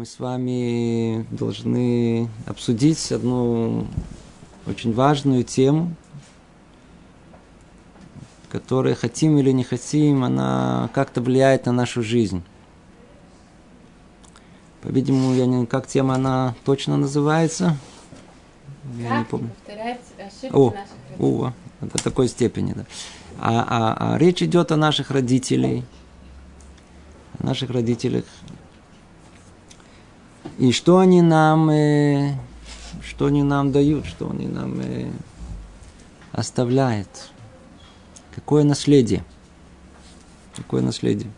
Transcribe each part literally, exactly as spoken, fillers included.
с вами должны обсудить одну очень важную тему, которая, хотим или не хотим, она как-то влияет на нашу жизнь. По-видимому, я не... как тема она точно называется? Я как не помню. Повторять ошибки О, наших родителей. о, до такой степени, да. А, а, а речь идет о наших родителях, о наших родителях. И что они нам, э, что они нам дают, что они нам э, оставляют. Какое наследие? Какое наследие?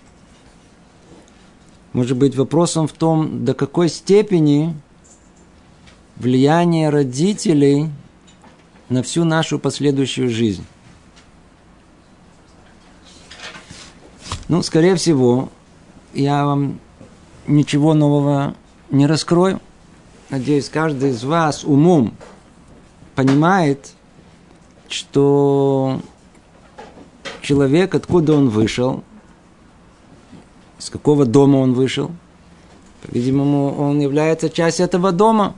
Может быть, вопросом в том, до какой степени влияние родителей на всю нашу последующую жизнь. Ну, скорее всего, я вам ничего нового не раскрою. Надеюсь, каждый из вас умом понимает, что человек, откуда он вышел, из какого дома он вышел, по-видимому, он является частью этого дома.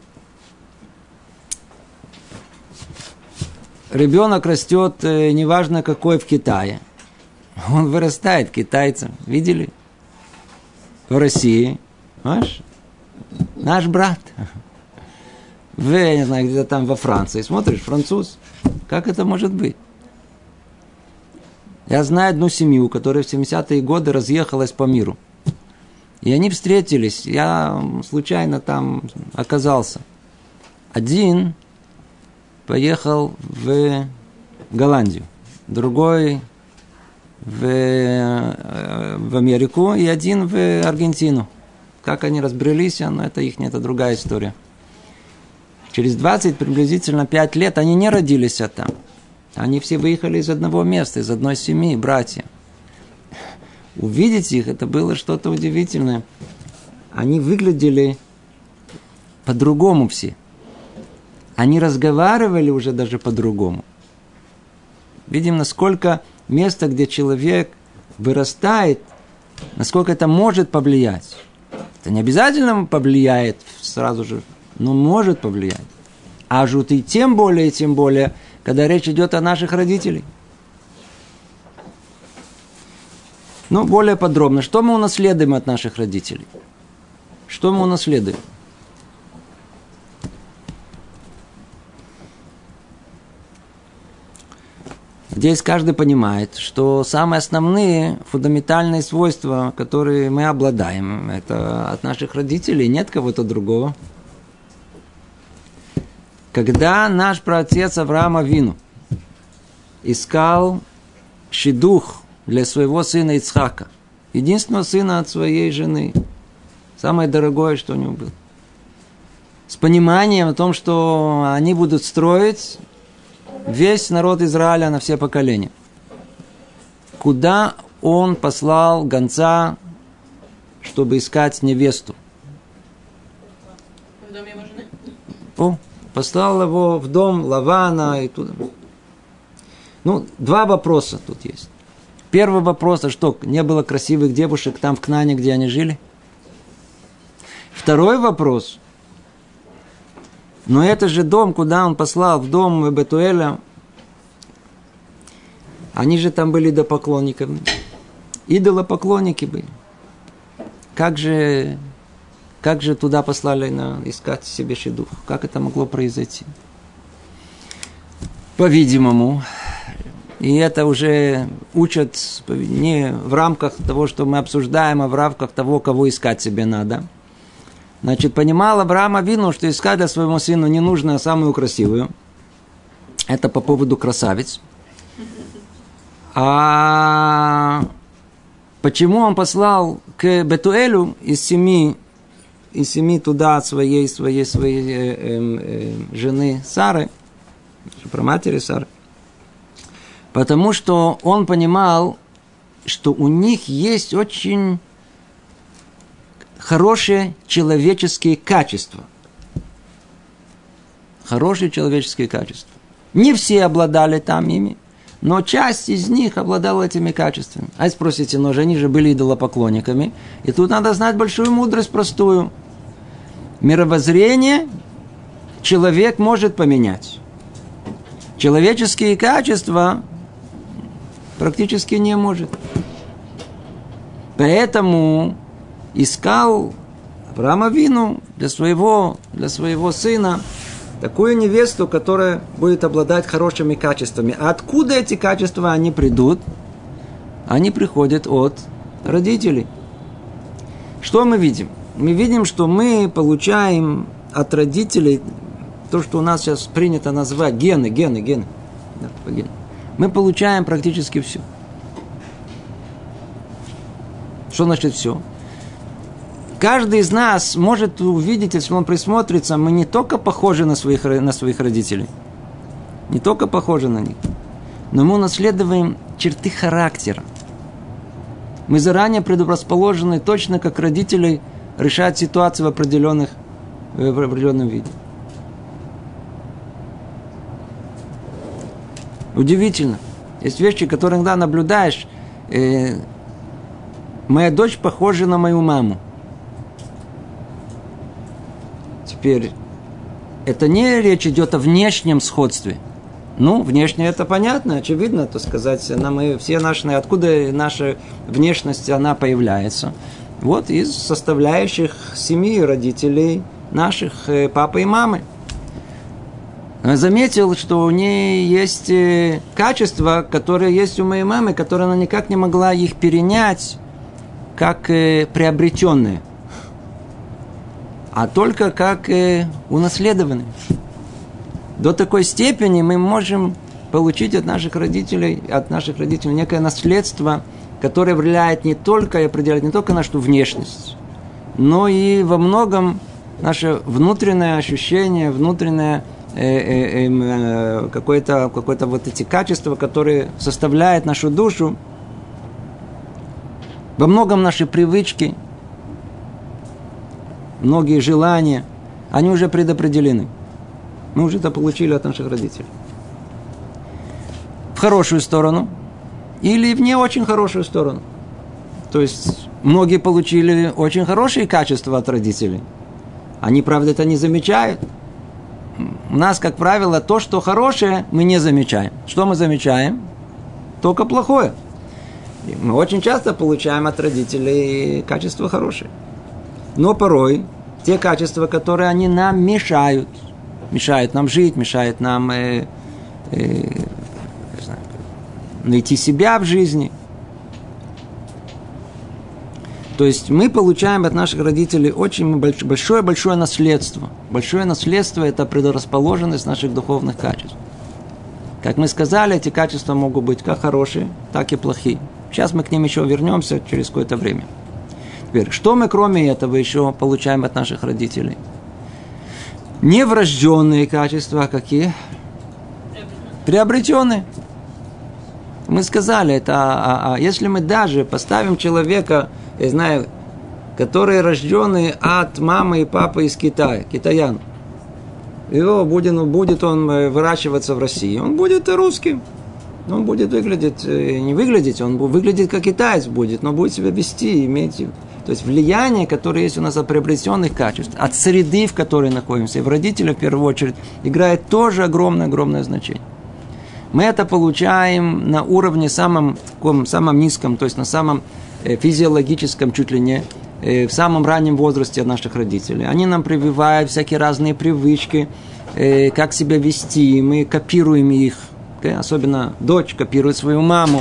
Ребенок растет, неважно какой, в Китае. Он вырастает китайцем. Видели? В России. Понимаешь? Наш брат. В, я не знаю, где-то там во Франции. Смотришь, француз. Как это может быть? Я знаю одну семью, которая в семидесятые годы разъехалась по миру. И они встретились. Я случайно там оказался. Один поехал в Голландию. Другой в, в Америку и один в Аргентину. Как они разбрелись, но это их, это другая история. Через двадцать, приблизительно пять лет они не родились там. Они все выехали из одного места, из одной семьи, братья. Увидеть их, это было что-то удивительное. Они выглядели по-другому все. Они разговаривали уже даже по-другому. Видим, насколько место, где человек вырастает, насколько это может повлиять. Это не обязательно повлияет сразу же, но может повлиять. А жут и тем более, тем более, когда речь идет о наших родителях. Ну, более подробно. Что мы унаследуем от наших родителей? Что мы унаследуем? Здесь каждый понимает, что самые основные фундаментальные свойства, которые мы обладаем, это от наших родителей, нет кого-то другого. Когда наш праотец Авраам Авину искал шидух для своего сына Ицхака, единственного сына от своей жены, самое дорогое, что у него было, с пониманием о том, что они будут строить весь народ Израиля на все поколения. Куда он послал гонца, чтобы искать невесту? В доме его жены? О, послал его в дом Лавана и туда. Ну, два вопроса тут есть. Первый вопрос, а что, не было красивых девушек там в Кнаане, где они жили? Второй вопрос. Но это же дом, куда он послал, в дом Бетуэля. Они же там были идолопоклонниками. Идолопоклонники были. Как же, как же туда послали на, искать себе шидух? Как это могло произойти? По-видимому, и это уже учат не в рамках того, что мы обсуждаем, а в рамках того, кого искать себе надо. Значит, понимал Авраам Авину, что искать для своему сына не нужно самую красивую. Это по поводу красавиц. А почему он послал к Бетуэлю из семи, из семи туда своей, своей, своей э, э, э, жены Сары, праматери Сары? Потому что он понимал, что у них есть очень хорошие человеческие качества. Хорошие человеческие качества. Не все обладали там ими, но часть из них обладала этими качествами. А спросите, но же они же были идолопоклонниками. И тут надо знать большую мудрость простую. Мировоззрение человек может поменять. Человеческие качества практически не может. Поэтому искал Авраам Авину для своего, для своего сына такую невесту, которая будет обладать хорошими качествами. А откуда эти качества они придут? Они приходят от родителей. Что мы видим? Мы видим, что мы получаем от родителей то, что у нас сейчас принято называть гены, гены, гены. Да, гены. Мы получаем практически все. Что значит все? Каждый из нас может увидеть, если он присмотрится, мы не только похожи на своих, на своих родителей, не только похожи на них, но мы унаследуем черты характера. Мы заранее предрасположены, точно как родители решать ситуации в, определенных, в определенном виде. Удивительно. Есть вещи, которые иногда наблюдаешь. Э, моя дочь похожа на мою маму. Теперь, это не речь идет о внешнем сходстве. Ну, внешне это понятно, очевидно, так сказать, мы все наши, откуда наша внешность, она появляется. Вот из составляющих семьи родителей наших, папы и мамы. Заметил, что у нее есть качества, которые есть у моей мамы, которые она никак не могла их перенять, как приобретенные, а только как унаследованные. До такой степени мы можем получить от наших родителей, от наших родителей некое наследство, которое влияет не только и определяет не только нашу внешность, но и во многом наше внутреннее ощущение, внутреннее э, э, э, какое-то, какое-то вот эти качества, которые составляют нашу душу, во многом наши привычки, многие желания, они уже предопределены. Мы уже это получили от наших родителей. В хорошую сторону или в не очень хорошую сторону. То есть, многие получили очень хорошие качества от родителей. Они, правда, это не замечают. У нас, как правило, то, что хорошее, мы не замечаем. Что мы замечаем? Только плохое. И мы очень часто получаем от родителей качества хорошие. Но порой те качества, которые они нам мешают, мешает нам жить, мешает нам э, э, не знаю, найти себя в жизни. То есть мы получаем от наших родителей очень большое-большое наследство. Большое наследство – это предрасположенность наших духовных качеств. Как мы сказали, эти качества могут быть как хорошие, так и плохие. Сейчас мы к ним еще вернемся через какое-то время. Теперь, что мы кроме этого еще получаем от наших родителей? Не врожденные качества, а какие? Приобретенные. Мы сказали, это, а, а, если мы даже поставим человека, я знаю, который рожденный от мамы и папы из Китая, китаян, его будет, будет он выращиваться в России, он будет русским. Он будет выглядеть, не выглядеть, он выглядит как китаец будет, но будет себя вести, иметь... То есть влияние, которое есть у нас от приобретенных качеств, от среды, в которой находимся, и в родителях, в первую очередь, играет тоже огромное-огромное значение. Мы это получаем на уровне самом, таком, самом низком, то есть на самом физиологическом, чуть ли не, в самом раннем возрасте от наших родителей. Они нам прививают всякие разные привычки, как себя вести, мы копируем их, особенно дочь копирует свою маму,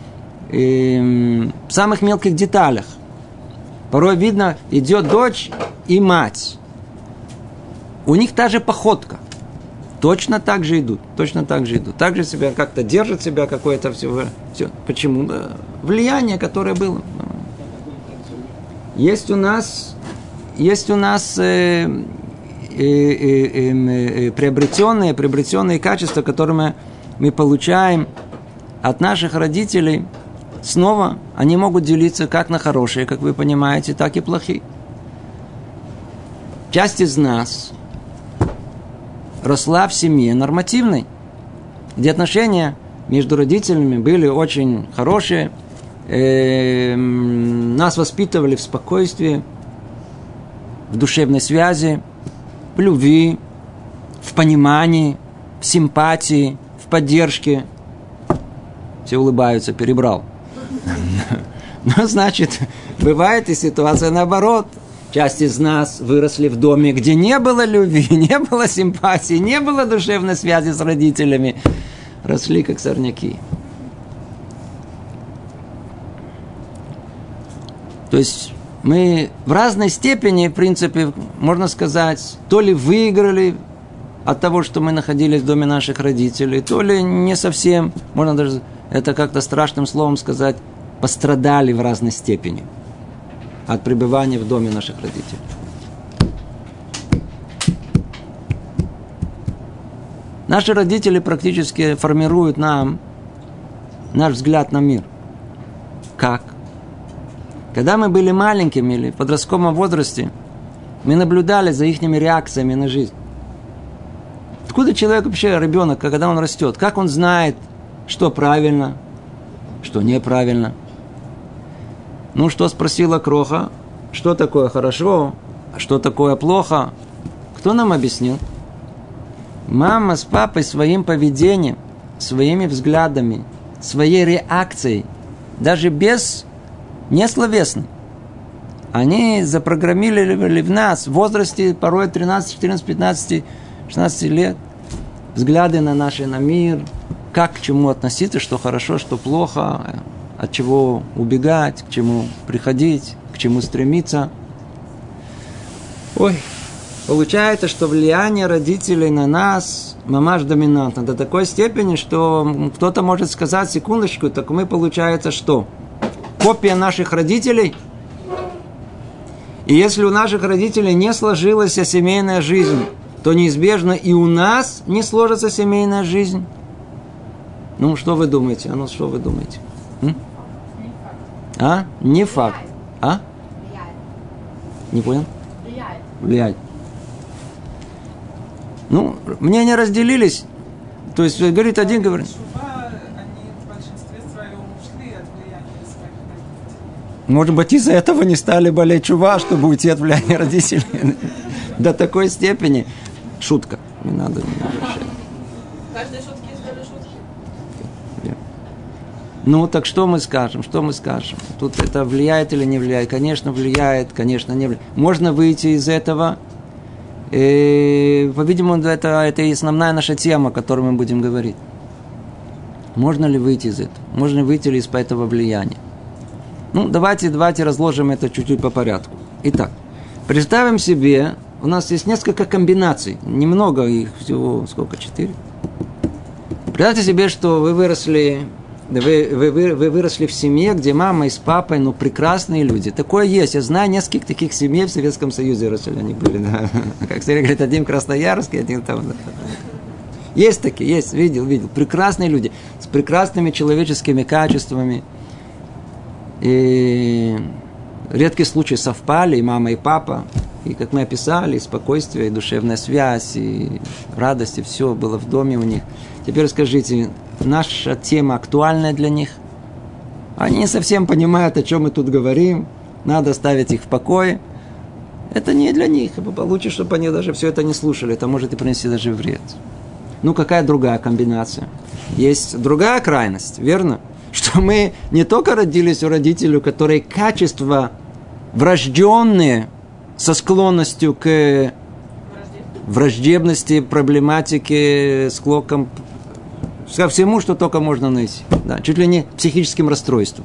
в самых мелких деталях. Порой видно, идет дочь и мать. У них та же походка. Точно так же идут. Точно так же идут. Так же себя как-то держат себя какое-то все. все. Почему? Влияние, которое было. Есть у нас, есть у нас э, э, э, э, приобретенные, приобретенные качества, которые мы, мы получаем от наших родителей. Снова они могут делиться как на хорошие, как вы понимаете, так и плохие. Часть из нас росла в семье нормативной, где отношения между родителями были очень хорошие, нас воспитывали в спокойствии, в душевной связи, в любви, в понимании, в симпатии, в поддержке. Все улыбаются, перебрал. Ну, значит, бывает и ситуация наоборот. Часть из нас выросли в доме, где не было любви, не было симпатии, не было душевной связи с родителями. Росли как сорняки. То есть мы в разной степени, в принципе, можно сказать, то ли выиграли от того, что мы находились в доме наших родителей, то ли не совсем, можно даже это как-то страшным словом сказать, пострадали в разной степени от пребывания в доме наших родителей. Наши родители практически формируют нам наш взгляд на мир. Как? Когда мы были маленькими или в подростковом возрасте, мы наблюдали за их реакциями на жизнь. Откуда человек вообще, ребенок, когда он растет, как он знает, что правильно, что неправильно? Ну, что спросила Кроха? Что такое хорошо, а что такое плохо? Кто нам объяснил? Мама с папой своим поведением, своими взглядами, своей реакцией, даже без несловесной, они запрограммировали в нас в возрасте порой тринадцать, четырнадцать, пятнадцать, шестнадцать лет взгляды на наш на мир, как к чему относиться, что хорошо, что плохо, от чего убегать, к чему приходить, к чему стремиться. Ой, получается, что влияние родителей на нас мамаш доминантно до такой степени, что кто-то может сказать, секундочку, так мы, получается, что? Копия наших родителей? И если у наших родителей не сложилась семейная жизнь, то неизбежно и у нас не сложится семейная жизнь. Ну, что вы думаете? А ну, что вы думаете? М? А? Не факт. А? Влияет. Не понял? Влияет. Влияет. Ну, мнения разделились. То есть, говорит один, говорит... Может быть, из-за этого не стали болеть чува, чтобы уйти от влияния родителей. До такой степени. Шутка. Не надо. В каждой шутке есть доля шутки. Ну, так что мы скажем? Что мы скажем? Тут это влияет или не влияет? Конечно, влияет, конечно, не влияет. Можно выйти из этого. И, по-видимому, это, это и основная наша тема, о которой мы будем говорить. Можно ли выйти из этого? Можно выйти ли из этого влияния? Ну, давайте, давайте разложим это чуть-чуть по порядку. Итак, представим себе, у нас есть несколько комбинаций, немного их, всего сколько, четыре. Представьте себе, что вы выросли, вы, вы, вы, вы выросли в семье, где мама и с папой, ну, прекрасные люди. Такое есть, я знаю нескольких таких семей в Советском Союзе, росли они были, да. Как Сергей говорит, один красноярский, один там, да. Есть такие, есть, видел, видел, прекрасные люди, с прекрасными человеческими качествами. И редкие случаи совпали, и мама, и папа, и, как мы описали, и спокойствие, и душевная связь, и радость, и все было в доме у них. Теперь скажите, наша тема актуальная для них? Они не совсем понимают, о чем мы тут говорим, надо оставить их в покое. Это не для них, лучше, чтобы они даже все это не слушали, это может и принести даже вред. Ну, какая другая комбинация? Есть другая крайность, верно? Что мы не только родились у родителей, которые качества врожденные со склонностью к враждебности, проблематике, склокам, ко всему, что только можно найти. Да, чуть ли не психическим расстройством.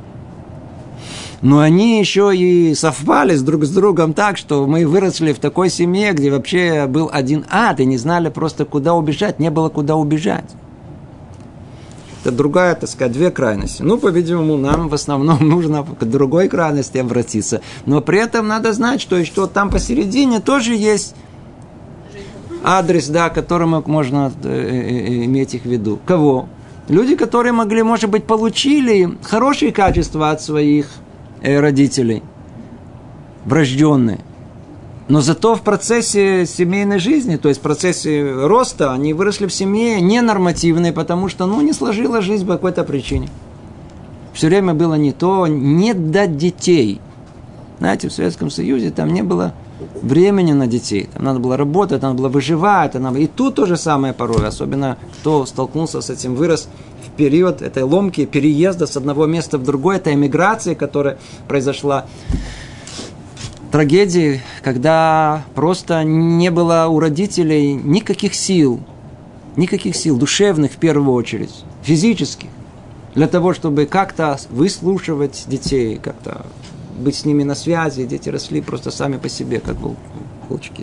Но они еще и совпали с друг с другом так, что мы выросли в такой семье, где вообще был один ад, и не знали просто, куда убежать, не было куда убежать. Это другая, так сказать, две крайности. Ну, по-видимому, нам в основном нужно к другой крайности обратиться. Но при этом надо знать, что, что там посередине тоже есть адрес, да, которым можно иметь их в виду. Кого? Люди, которые могли, может быть, получили хорошие качества от своих родителей, врожденные. Но зато в процессе семейной жизни, то есть в процессе роста, они выросли в семье ненормативной, потому что, ну, не сложилась жизнь по какой-то причине. Все время было не то, не до детей. Знаете, в Советском Союзе там не было времени на детей. Там надо было работать, надо было выживать. Надо... И тут то же самое порой. Особенно кто столкнулся с этим, вырос в период этой ломки, переезда с одного места в другое. Это эмиграция, которая произошла. Трагедии, когда просто не было у родителей никаких сил. Никаких сил, душевных в первую очередь, физических. Для того, чтобы как-то выслушивать детей, как-то быть с ними на связи. Дети росли просто сами по себе, как волчки.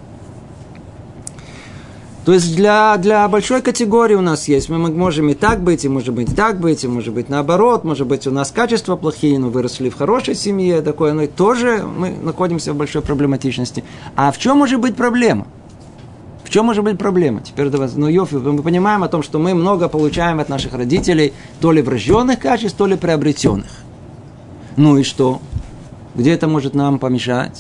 То есть для, для большой категории у нас есть. Мы можем и так быть, и может быть и так быть, и может быть наоборот. Может быть у нас качества плохие, но выросли в хорошей семье. Такое, но и тоже мы находимся в большой проблематичности. А в чем может быть проблема? В чем может быть проблема? Теперь ну, Йофи, мы понимаем о том, что мы много получаем от наших родителей то ли врожденных качеств, то ли приобретенных. Ну и что? Где это может нам помешать?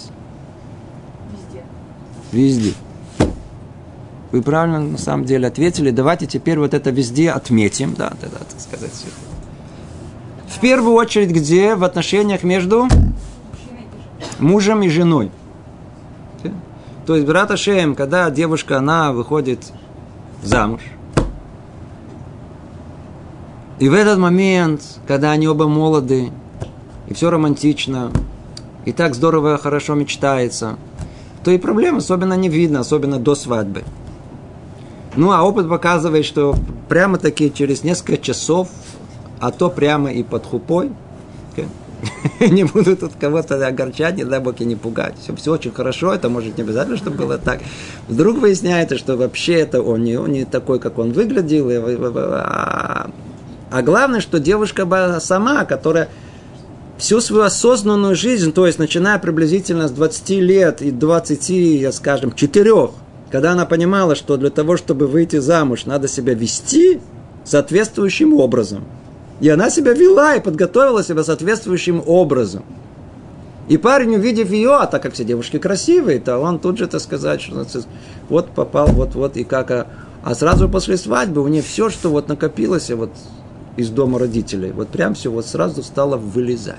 Везде. Везде. Вы правильно на самом деле ответили. Давайте теперь вот это везде отметим. Да, да, да, так сказать. В первую очередь, где в отношениях между мужем и женой. То есть, брат Ашем, когда девушка, она выходит замуж, и в этот момент, когда они оба молоды, и все романтично, и так здорово, хорошо мечтается, то и проблем особенно не видно, особенно до свадьбы. Ну, а опыт показывает, что прямо-таки через несколько часов, а то прямо и под хупой, не буду тут кого-то огорчать, не дай Бог и не пугать. Все, все очень хорошо, это может не обязательно, чтобы было так. Вдруг выясняется, что вообще это он не, он не такой, как он выглядел. А, а главное, что девушка сама, которая всю свою осознанную жизнь, то есть начиная приблизительно с двадцати лет и двадцати, скажем, четырёх, когда она понимала, что для того, чтобы выйти замуж, надо себя вести соответствующим образом. И она себя вела и подготовила себя соответствующим образом. И парень, увидев ее, а так как все девушки красивые, то он тут же, так сказать, что вот попал, вот-вот, и как... А, а сразу после свадьбы у нее все, что вот накопилось вот из дома родителей, вот прям все вот сразу стало вылезать.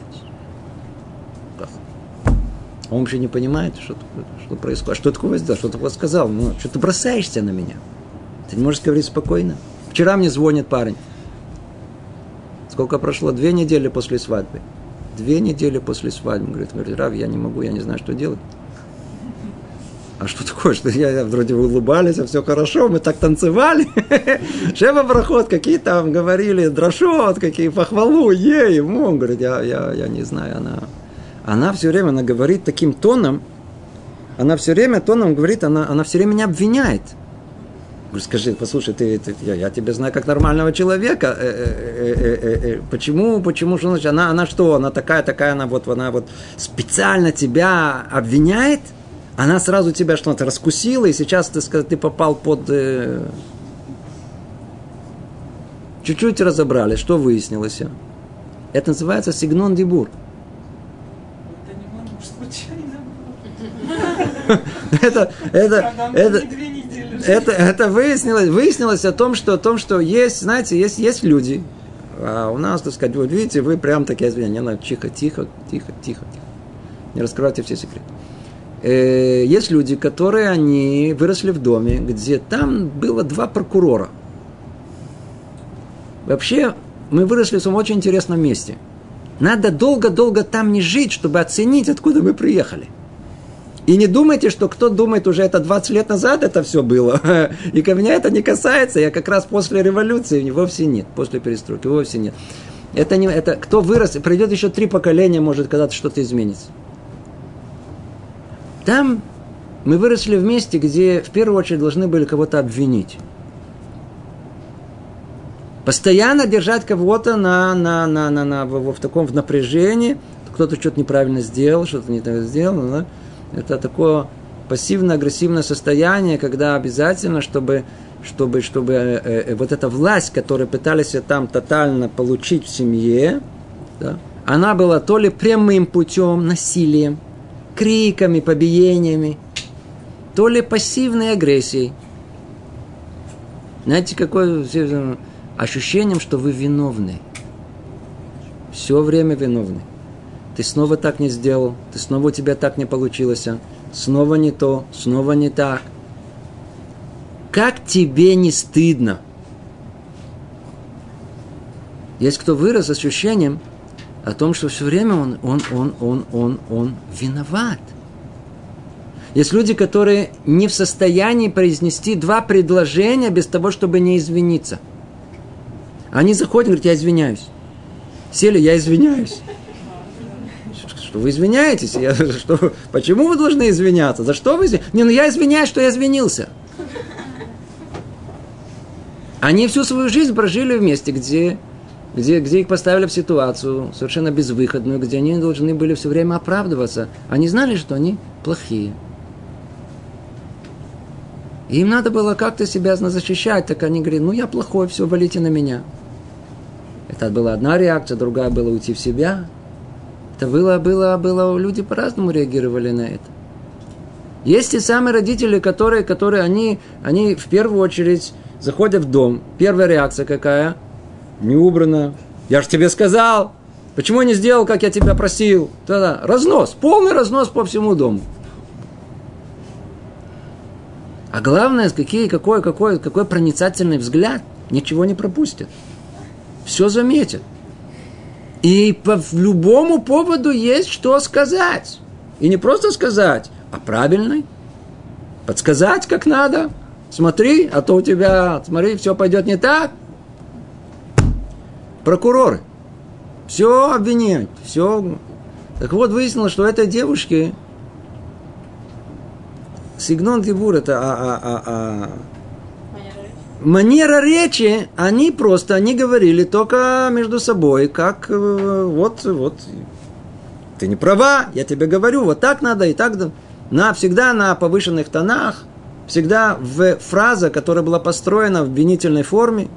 Он вообще не понимает, что, что происходит. Что такое сделал, что такое сказал. Ну, что ты бросаешься на меня? Ты не можешь говорить спокойно. Вчера мне звонит парень. Сколько прошло? Две недели после свадьбы. Две недели после свадьбы. Говорит, говорит, Рав, я не могу, я не знаю, что делать. А что такое? Что я, я вроде вы улыбались, а все хорошо, мы так танцевали. Шева брахот, какие там говорили, драшот, какие похвалу, ей, ему. Он говорит, я, я, я не знаю, она... Она все время, она говорит таким тоном, она все время тоном говорит, она, она все время меня обвиняет. Говорю, скажи, послушай, ты, ты, я, я тебя знаю как нормального человека. Э, э, э, э, э, почему, почему, что значит? Она, она что, она такая, такая, она вот, она вот специально тебя обвиняет? Она сразу тебя что-то раскусила, и сейчас ты, ты попал под... Э... Чуть-чуть разобрали, что выяснилось. Это называется сигнон дибур. Это, это, это, это, это выяснилось, выяснилось о том, что, о том, что есть, знаете, есть, есть люди, а у нас, так сказать, вот видите, вы прям такие, не знаю, тихо, тихо, тихо, тихо, тихо, не раскрывайте все секреты. Э, есть люди, которые, они выросли в доме, где там было два прокурора. Вообще, мы выросли в очень интересном месте. Надо долго-долго там не жить, чтобы оценить, откуда мы приехали. И не думайте, что кто думает, уже это двадцать лет назад это все было. И ко мне это не касается. Я как раз после революции вовсе нет. После перестройки вовсе нет. Это не, это, кто вырос, пройдет еще три поколения, может когда-то что-то изменится. Там мы выросли в месте, где в первую очередь должны были кого-то обвинить. Постоянно держать кого-то на, на, на, на, на, в, в таком в напряжении. Кто-то что-то неправильно сделал, что-то не так сделал. Да? Это такое пассивно-агрессивное состояние, когда обязательно, чтобы, чтобы, чтобы э, э, вот эта власть, которую пытались там тотально получить в семье, да, она была то ли прямым путем, насилием, криками, побиениями, то ли пассивной агрессией. Знаете, какое ощущением, что вы виновны. Все время виновны. ты снова так не сделал, ты снова у тебя так не получилось, снова не то, снова не так. Как тебе не стыдно? Есть кто вырос с ощущением о том, что все время он, он, он, он, он, он виноват. Есть люди, которые не в состоянии произнести два предложения без того, чтобы не извиниться. Они заходят и говорят, я извиняюсь. Сели, я извиняюсь. Что вы извиняетесь? Я, что, почему вы должны извиняться? За что вы извиняетесь? Не, ну я извиняюсь, что я извинился. Они всю свою жизнь прожили вместе, где, где, где их поставили в ситуацию совершенно безвыходную, где они должны были все время оправдываться. Они знали, что они плохие. И им надо было как-то себя защищать, так они говорят, ну я плохой, все, валите на меня. Это была одна реакция, другая была уйти в себя. Это было, было, было, люди по-разному реагировали на это. Есть и самые родители, которые, которые они, они в первую очередь заходят в дом. Первая реакция какая? Не убрано. Я же тебе сказал. Почему не сделал, как я тебя просил? Да-да. Разнос, полный разнос по всему дому. А главное, какие, какой, какой, какой проницательный взгляд. Ничего не пропустят. Все заметят. И по любому поводу есть что сказать. И не просто сказать, а правильно. Подсказать как надо. Смотри, а то у тебя, смотри, все пойдет не так. Прокуроры. Все обвиняют. Все. Так вот, выяснилось, что этой девушке сигнон дибур, это а, а, а, а, манера речи, они просто, они говорили только между собой, как вот, вот, ты не права, я тебе говорю, вот так надо и так, на, всегда на повышенных тонах, всегда в фраза, которая была построена в обвинительной форме.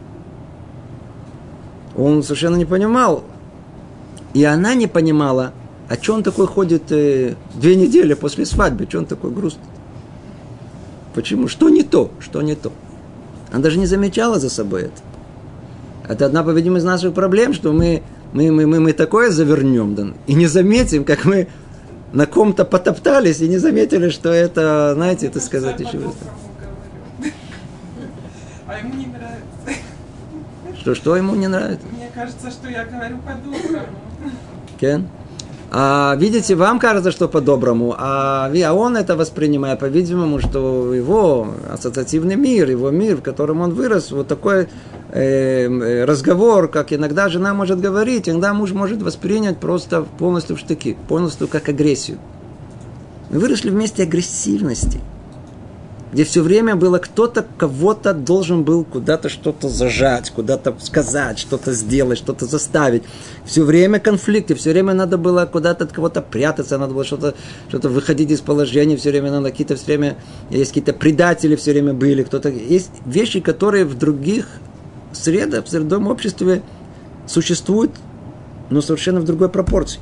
Он совершенно не понимал, и она не понимала, а что он такой ходит э, две недели после свадьбы, что он такой грустный. Почему? Что не то? Что не то? Она даже не замечала за собой это. Это одна, по-видимому, из наших проблем, что мы, мы, мы, мы, мы такое завернем, да, и не заметим, как мы на ком-то потоптались, и не заметили, что это, знаете, это сказать еще раз. А ему не нравится. Что, что ему не нравится? Мне кажется, что я говорю по-доброму. Кен? А, видите, вам кажется, что по-доброму, а, а он это воспринимает, по-видимому, что его ассоциативный мир, его мир, в котором он вырос, вот такой э, разговор, как иногда жена может говорить, иногда муж может воспринять просто полностью в штыки, полностью как агрессию. Мы выросли вместе агрессивности, где все время было кто-то, кого-то должен был куда-то что-то зажать, куда-то сказать, что-то сделать, что-то заставить. Все время конфликты, все время надо было куда-то от кого-то прятаться, надо было что-то, что-то выходить из положения, все время надо какие-то, все время, есть какие-то предатели все время были, кто-то, есть вещи, которые в других средах, в средовом обществе существуют, но совершенно в другой пропорции.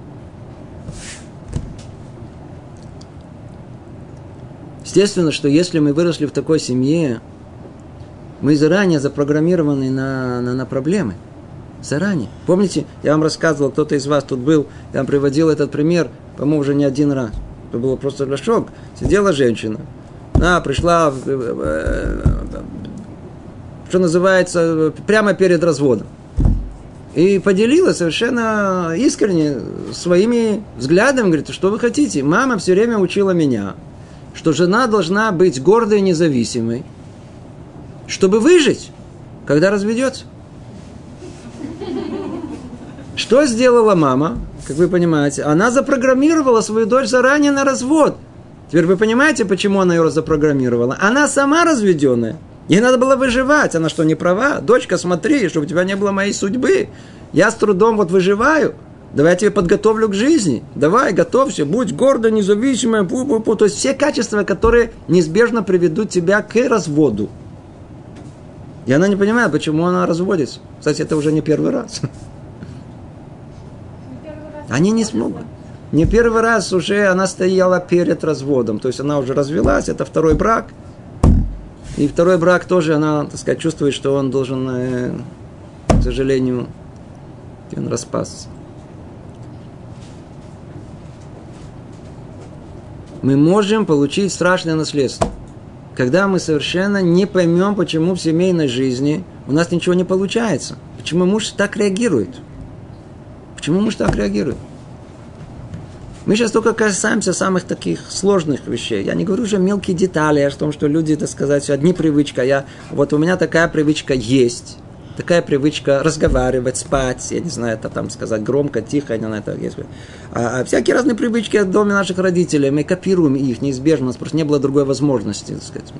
Естественно, что если мы выросли в такой семье, мы заранее запрограммированы на, на, на проблемы. Заранее. Помните, я вам рассказывал, кто-то из вас тут был, я вам приводил этот пример, по-моему, уже не один раз. Это было просто для шок. Сидела женщина, она пришла, что называется, прямо перед разводом. И поделилась совершенно искренне своими взглядами, говорит, что вы хотите? Мама все время учила меня, что жена должна быть гордой и независимой, чтобы выжить, когда разведется. Что сделала мама? Как вы понимаете, она запрограммировала свою дочь заранее на развод. Теперь вы понимаете, почему она ее запрограммировала? Она сама разведенная. Ей надо было выживать. Она что, не права? Дочка, смотри, чтобы у тебя не было моей судьбы. Я с трудом вот выживаю. Давай я тебя подготовлю к жизни. Давай, готовься, будь гордо, независимая. Пу-пу-пу. То есть все качества, которые неизбежно приведут тебя к разводу. И она не понимает, почему она разводится. Кстати, это уже не первый раз. Они не смогут. Не первый раз уже она стояла перед разводом. То есть она уже развелась, это второй брак. И второй брак тоже, она, так сказать, чувствует, что он должен, к сожалению, он распасться. мы можем получить страшное наследство. Когда мы совершенно не поймем, почему в семейной жизни у нас ничего не получается. Почему муж так реагирует. Почему муж так реагирует? Мы сейчас только касаемся самых таких сложных вещей. Я не говорю уже мелкие детали, о том, что люди, так сказать, одни привычки. Я, вот у меня такая привычка есть. Такая привычка разговаривать, спать, я не знаю, это там сказать громко, тихо, я не знаю, это есть. А, а всякие разные привычки в доме наших родителей, мы копируем их неизбежно, у нас просто не было другой возможности, так сказать.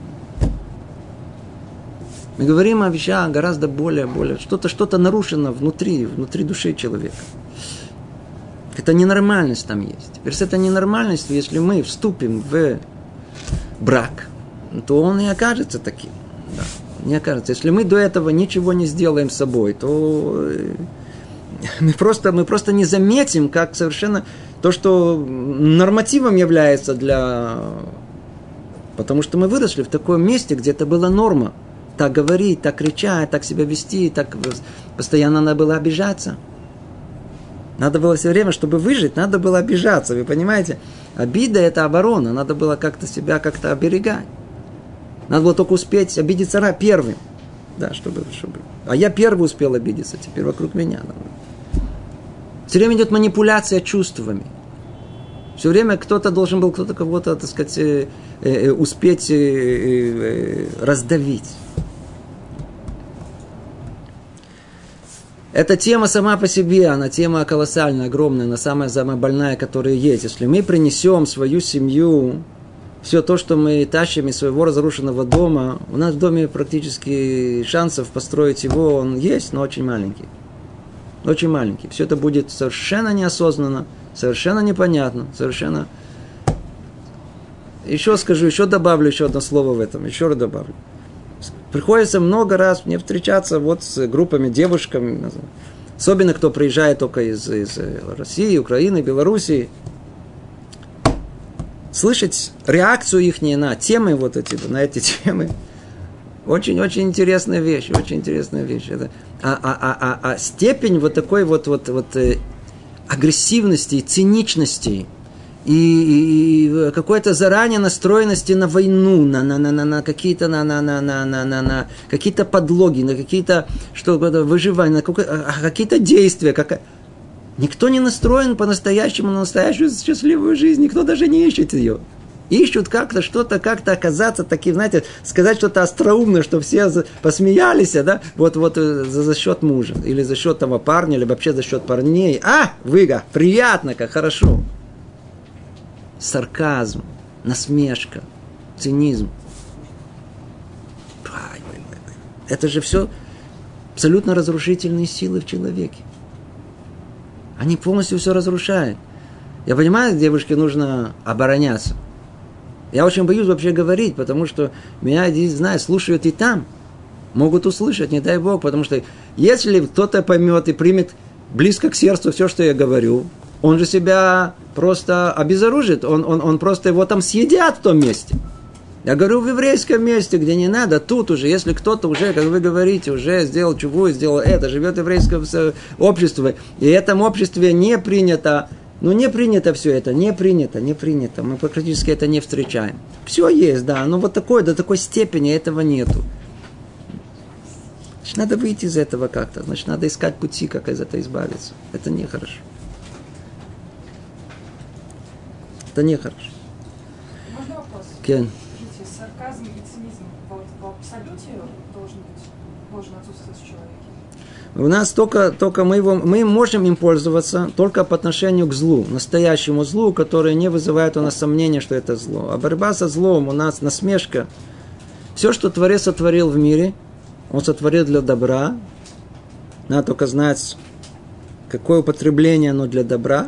Мы говорим о вещах гораздо более, более, что-то, что-то нарушено внутри, внутри души человека. Это ненормальность там есть. Теперь с этой ненормальностью, если мы вступим в брак, то он и окажется таким. Да. Мне кажется, если мы до этого ничего не сделаем с собой, то мы просто, мы просто не заметим, как совершенно то, что нормативом является для... Потому что мы выросли в таком месте, где это была норма. Так говорить, так кричать, так себя вести, так постоянно надо было обижаться. Надо было все время, чтобы выжить, надо было обижаться, вы понимаете? Обида – это оборона, надо было как-то себя как-то оберегать. Надо было только успеть обидеться первым. Да, чтобы, чтобы... А я первый успел обидеться, теперь вокруг меня. Все время идет манипуляция чувствами. Все время кто-то должен был, кто-то кого-то, так сказать, э, э, успеть э, э, раздавить. Эта тема сама по себе, она тема колоссальная, огромная, она самая-самая больная, которая есть. Если мы принесем свою семью... Все то, что мы тащим из своего разрушенного дома, у нас в доме практически шансов построить его, он есть, но очень маленький. Очень маленький. Все это будет совершенно неосознанно, совершенно непонятно, совершенно... Еще скажу, еще добавлю еще одно слово в этом, еще раз добавлю. Приходится много раз мне встречаться вот с группами, девушками, особенно кто приезжает только из, из России, Украины, Белоруссии. Слышать реакцию их на темы вот эти, на эти темы, очень-очень интересная вещь, очень интересная вещь. Это, а, а, а, а, а степень вот такой вот, вот, вот э, агрессивности, циничности и, и, и какой-то заранее настроенности на войну, на, на, на, на, на какие-то, на, на, на, на, на, на, на какие-то подлоги, на какие-то что, выживания, на какие-то действия, какая... Никто не настроен по-настоящему на настоящую счастливую жизнь. Никто даже не ищет ее. Ищут как-то что-то, как-то оказаться таким, знаете, сказать что-то остроумное, что все посмеялись, да, вот, вот за, за счет мужа. Или за счет того парня, или вообще за счет парней. А, выга, приятно, как хорошо. Сарказм, насмешка, цинизм. Это же все абсолютно разрушительные силы в человеке. Они полностью все разрушают. Я понимаю, девушке нужно обороняться. Я очень боюсь вообще говорить, потому что меня, знаю, слушают и там. Могут услышать, не дай Бог. Потому что если кто-то поймет и примет близко к сердцу все, что я говорю, он же себя просто обезоружит. Он, он, он просто его там съедят в том месте. Я говорю, в еврейском месте, где не надо, тут уже, если кто-то уже, как вы говорите, уже сделал чего, сделал это, живет в еврейском обществе, и в этом обществе не принято, ну не принято все это, не принято, не принято, мы практически это не встречаем. Все есть, да, но вот такой, до такой степени этого нету. Значит, надо выйти из этого как-то, значит, надо искать пути, как из этого избавиться. Это нехорошо. Это нехорошо. Можно вопрос? Кен. Сарказм и цинизм в абсолюте должен быть, должен отсутствовать в человеке? У нас только, только мы, его, мы можем им пользоваться только по отношению к злу, настоящему злу, которое не вызывает у нас сомнения, что это зло. А борьба со злом у нас насмешка. Все, что Творец сотворил в мире, Он сотворил для добра. Надо только знать, какое употребление оно для добра.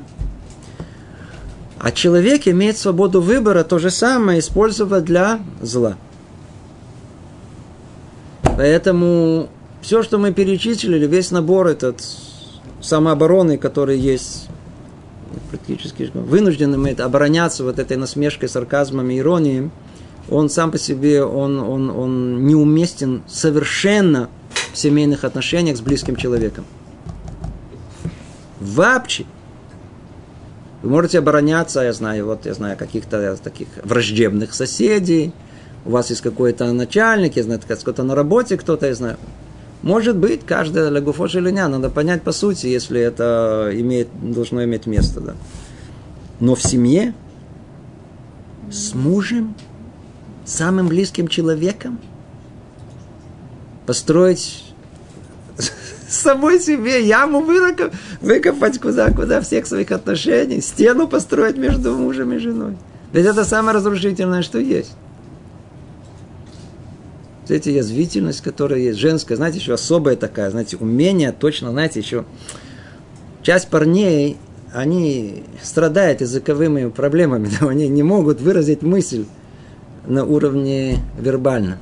А человек имеет свободу выбора то же самое использовать для зла. Поэтому все, что мы перечислили, весь набор этот самообороны, который есть, практически вынуждены мы обороняться вот этой насмешкой, сарказмом и иронией, он сам по себе, он, он, он неуместен совершенно в семейных отношениях с близким человеком. Вообще. Вы можете обороняться, я знаю, вот я знаю каких-то таких враждебных соседей, у вас есть какой-то начальник, я знаю, кто-то на работе, кто-то, я знаю. Может быть, каждая лягуфо шелиня, надо понять по сути, если это имеет, должно иметь место. Да. Но в семье, с мужем, самым близким человеком, построить самой себе яму выроков, выкопать куда-куда всех своих отношений, стену построить между мужем и женой. Ведь это самое разрушительное, что есть. Эта язвительность, которая есть, женская, знаете, еще особая такая, знаете, умение, точно, знаете, еще часть парней, они страдают языковыми проблемами, да, они не могут выразить мысль на уровне вербальном.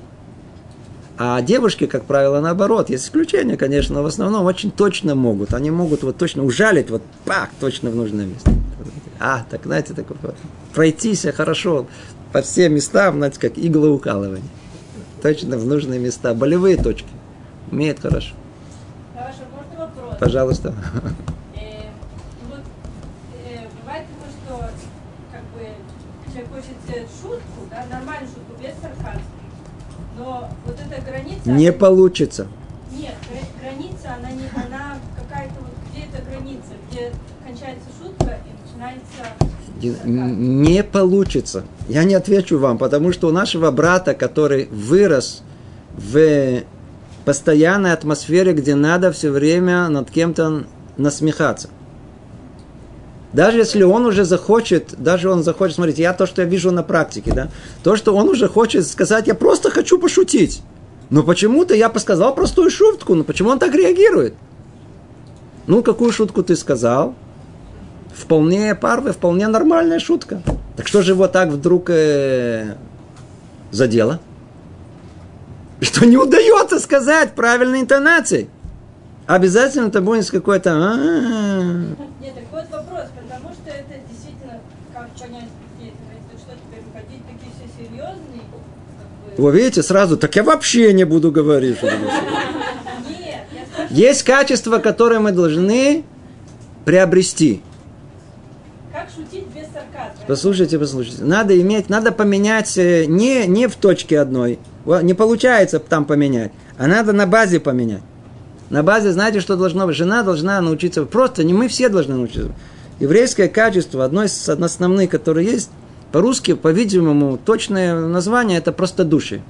А девушки, как правило, наоборот, есть исключения, конечно, но в основном очень точно могут, они могут вот точно ужалить, вот пак, точно в нужное место. А, так, знаете, так, пройтись хорошо по всем местам, знаете, как иглоукалывание. Точно в нужные места, болевые точки. Умеет хорошо. Хорошо, можно вопрос? Пожалуйста. Э, вот, э, бывает такое, что как бы, человек хочет сделать шутку, да, нормальную шутку, без сарказма. Но вот эта граница... Не получится. Нет, граница, она, не, она какая-то, вот, где эта граница, где кончается шутка и начинается... Не получится. Я не отвечу вам, потому что у нашего брата, который вырос в постоянной атмосфере, где надо все время над кем-то насмехаться. Даже если он уже захочет, даже он захочет, смотрите, я то, что я вижу на практике, да, то, что он уже хочет сказать, я просто хочу пошутить. Но почему-то я сказал простую шутку, но почему он так реагирует? Ну, какую шутку ты сказал? Вполне парвы, вполне нормальная шутка. Так что же его так вдруг э, задело? Что не удается сказать правильной интонацией. Обязательно это будет с какой-то... Нет, так вот вопрос, потому что это действительно, как понять, где это, что теперь выходить, такие все серьезные. Как бы... Вы видите, сразу, так я вообще не буду говорить. Что Нет, я спрашиваю... Есть качества, которые мы должны приобрести. Как шутить без сарказма? Послушайте, послушайте. Надо иметь, надо поменять не, не в точке одной. Не получается там поменять, а надо на базе поменять. На базе, знаете, что должно быть? Жена должна научиться, просто не мы все должны научиться. Еврейское качество, одно из основных, которое есть, по-русски, по-видимому, точное название, это простодушие.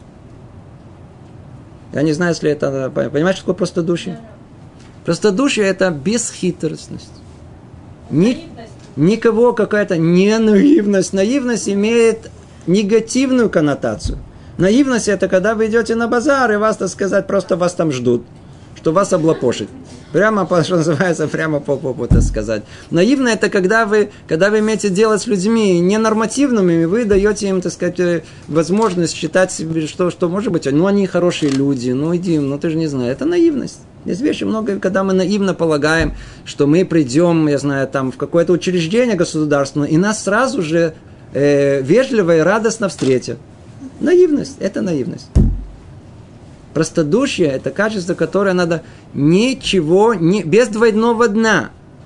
Я не знаю, если это... Понимаете, что такое простодушие? Простодушие – это бесхитростность. Ни, никого какая-то не наивность. Наивность имеет негативную коннотацию. Наивность – это когда вы идете на базар, и вас, так сказать, просто вас там ждут, что вас облапошить. Прямо, что называется, прямо по попу, так сказать. Наивно – это когда вы, когда вы имеете дело с людьми ненормативными, вы даете им, так сказать, возможность считать себе, что, что может быть, ну, они хорошие люди, ну, иди, ну, ты же не знаешь. Это наивность. Есть вещи много, когда мы наивно полагаем, что мы придем, я знаю, там, в какое-то учреждение государственное, и нас сразу же э, вежливо и радостно встретят. Наивность – это наивность. Простодушие – это качество, которое надо ничего, не, без двойного дна.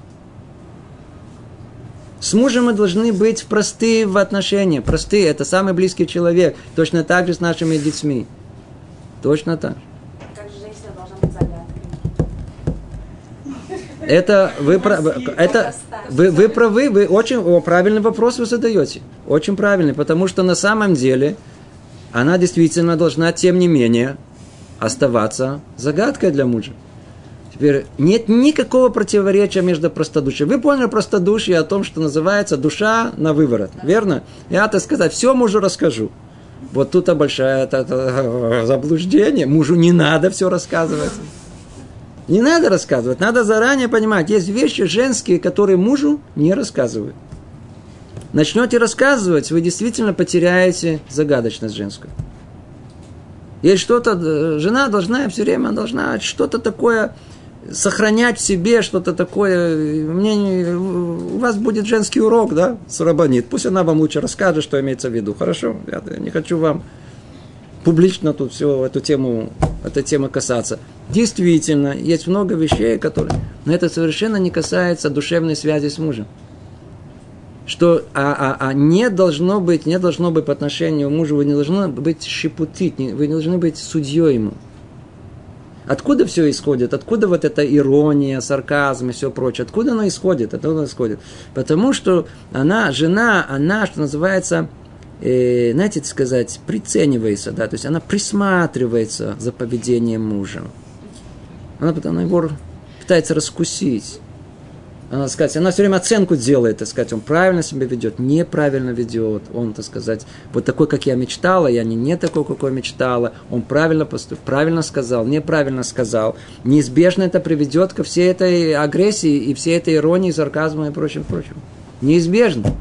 С мужем мы должны быть простые в отношениях. Простые – это самый близкий человек. Точно так же с нашими детьми. Точно так. Как же женщина должна быть загадкой? Это вы, это, вы, вы правы, вы очень о, правильный вопрос вы задаете. Очень правильный, потому что на самом деле она действительно должна, тем не менее, оставаться загадкой для мужа. Теперь нет никакого противоречия между простодушием. Вы поняли простодушие о том, что называется душа на выворот, да. Верно? Я, так сказать, все мужу расскажу. Вот тут большое это, это, заблуждение. Мужу не надо все рассказывать. Не надо рассказывать. Надо заранее понимать, есть вещи женские, которые мужу не рассказывают. Начнете рассказывать, вы действительно потеряете загадочность женскую. Есть что-то, жена должна все время должна что-то такое сохранять в себе, что-то такое. Мне, у вас будет женский урок, да, с рабанит. Пусть она вам лучше расскажет, что имеется в виду. Хорошо? Я не хочу вам публично тут всю эту тему, эту тему касаться. Действительно, есть много вещей, которые... Но это совершенно не касается душевной связи с мужем. что а, а, а не должно быть, не должно быть по отношению к мужу, вы не должны быть шипутить, вы не должны быть судьей ему. Откуда все исходит? Откуда вот эта ирония, сарказм и все прочее? Откуда оно исходит? Откуда оно исходит? Потому что она, жена, она, что называется, э, знаете, так сказать, приценивается, да, то есть она присматривается за поведением мужа. Она, она его пытается раскусить. Она, сказать, она все время оценку делает, так сказать, он правильно себя ведет, неправильно ведет, он, так сказать, вот такой, как я мечтала, я не, не такой, какой мечтала, он правильно поступил, правильно сказал, неправильно сказал. Неизбежно это приведет ко всей этой агрессии и всей этой иронии, сарказму и прочим, прочим. Неизбежно.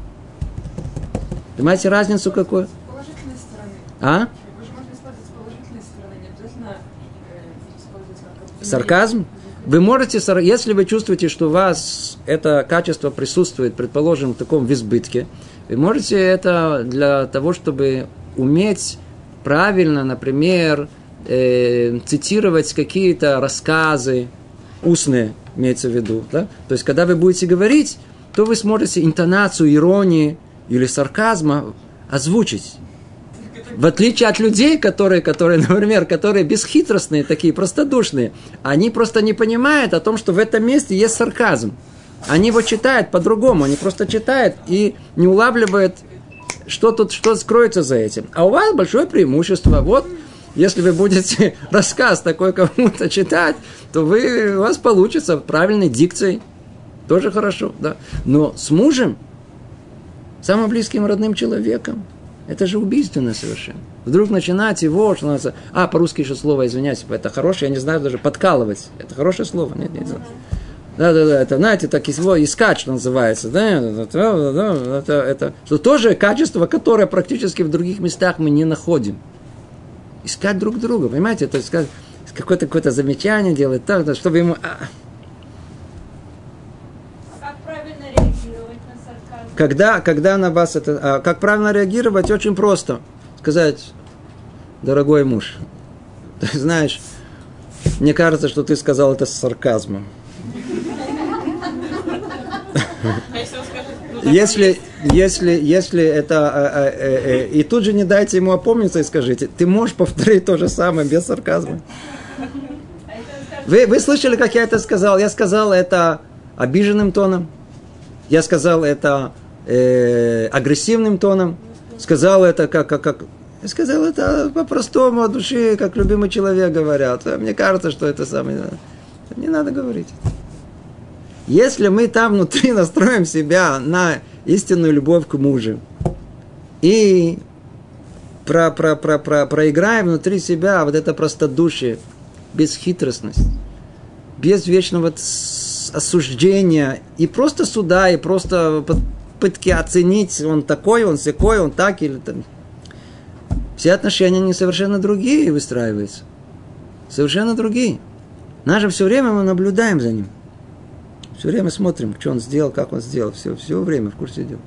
Понимаете разницу какую? С положительной стороны. А? Вы же можете использовать с положительной стороны, не обязательно э, использовать как... Сарказм? Вы можете, если вы чувствуете, что у вас это качество присутствует, предположим, в таком в избытке, вы можете это для того, чтобы уметь правильно, например, э, цитировать какие-то рассказы, устные, имеется в виду. Да? То есть, когда вы будете говорить, то вы сможете интонацию иронии или сарказма озвучить. В отличие от людей, которые, которые, например, которые бесхитростные, такие простодушные, они просто не понимают о том, что в этом месте есть сарказм. Они его читают по-другому, они просто читают и не улавливают, что тут, что скроется за этим. А у вас большое преимущество. Вот, если вы будете рассказ такой кому-то читать, то вы, у вас получится правильной дикцией. Тоже хорошо, да. Но с мужем, самым близким родным человеком, это же убийственно совершенно. Вдруг начинать его, что называется, а, по-русски еще слово, извиняюсь, это хорошее, я не знаю даже, подкалывать. Это хорошее слово? Нет, нет, нет. Да-да-да, это, знаете, так его искать, что называется. Да? Это, это, это, что тоже качество, которое практически в других местах мы не находим. Искать друг друга, понимаете? То есть, какое-то, какое-то замечание делать, так, чтобы ему... Когда, когда на вас это... А, как правильно реагировать? Очень просто. Сказать, дорогой муж, ты знаешь, мне кажется, что ты сказал это с сарказмом. Если, если, если это... А, а, а, а, и тут же не дайте ему опомниться и скажите, ты можешь повторить то же самое без сарказма? Вы, вы слышали, как я это сказал? Я сказал это обиженным тоном. Я сказал это... Э, агрессивным тоном, сказал это как, как, как я сказал это по-простому, от души, как любимый человек говорят. Мне кажется, что это самое... Не надо говорить. Если мы там внутри настроим себя на истинную любовь к мужу и про, про, про, про, проиграем внутри себя вот это простодушие, бесхитростность, без вечного осуждения и просто суда, и просто попытки оценить, он такой, он сякой, он так или там. Все отношения не совершенно другие выстраиваются. Совершенно другие. Нас же все время мы наблюдаем за ним. Все время смотрим, что он сделал, как он сделал. Все, все время в курсе дела.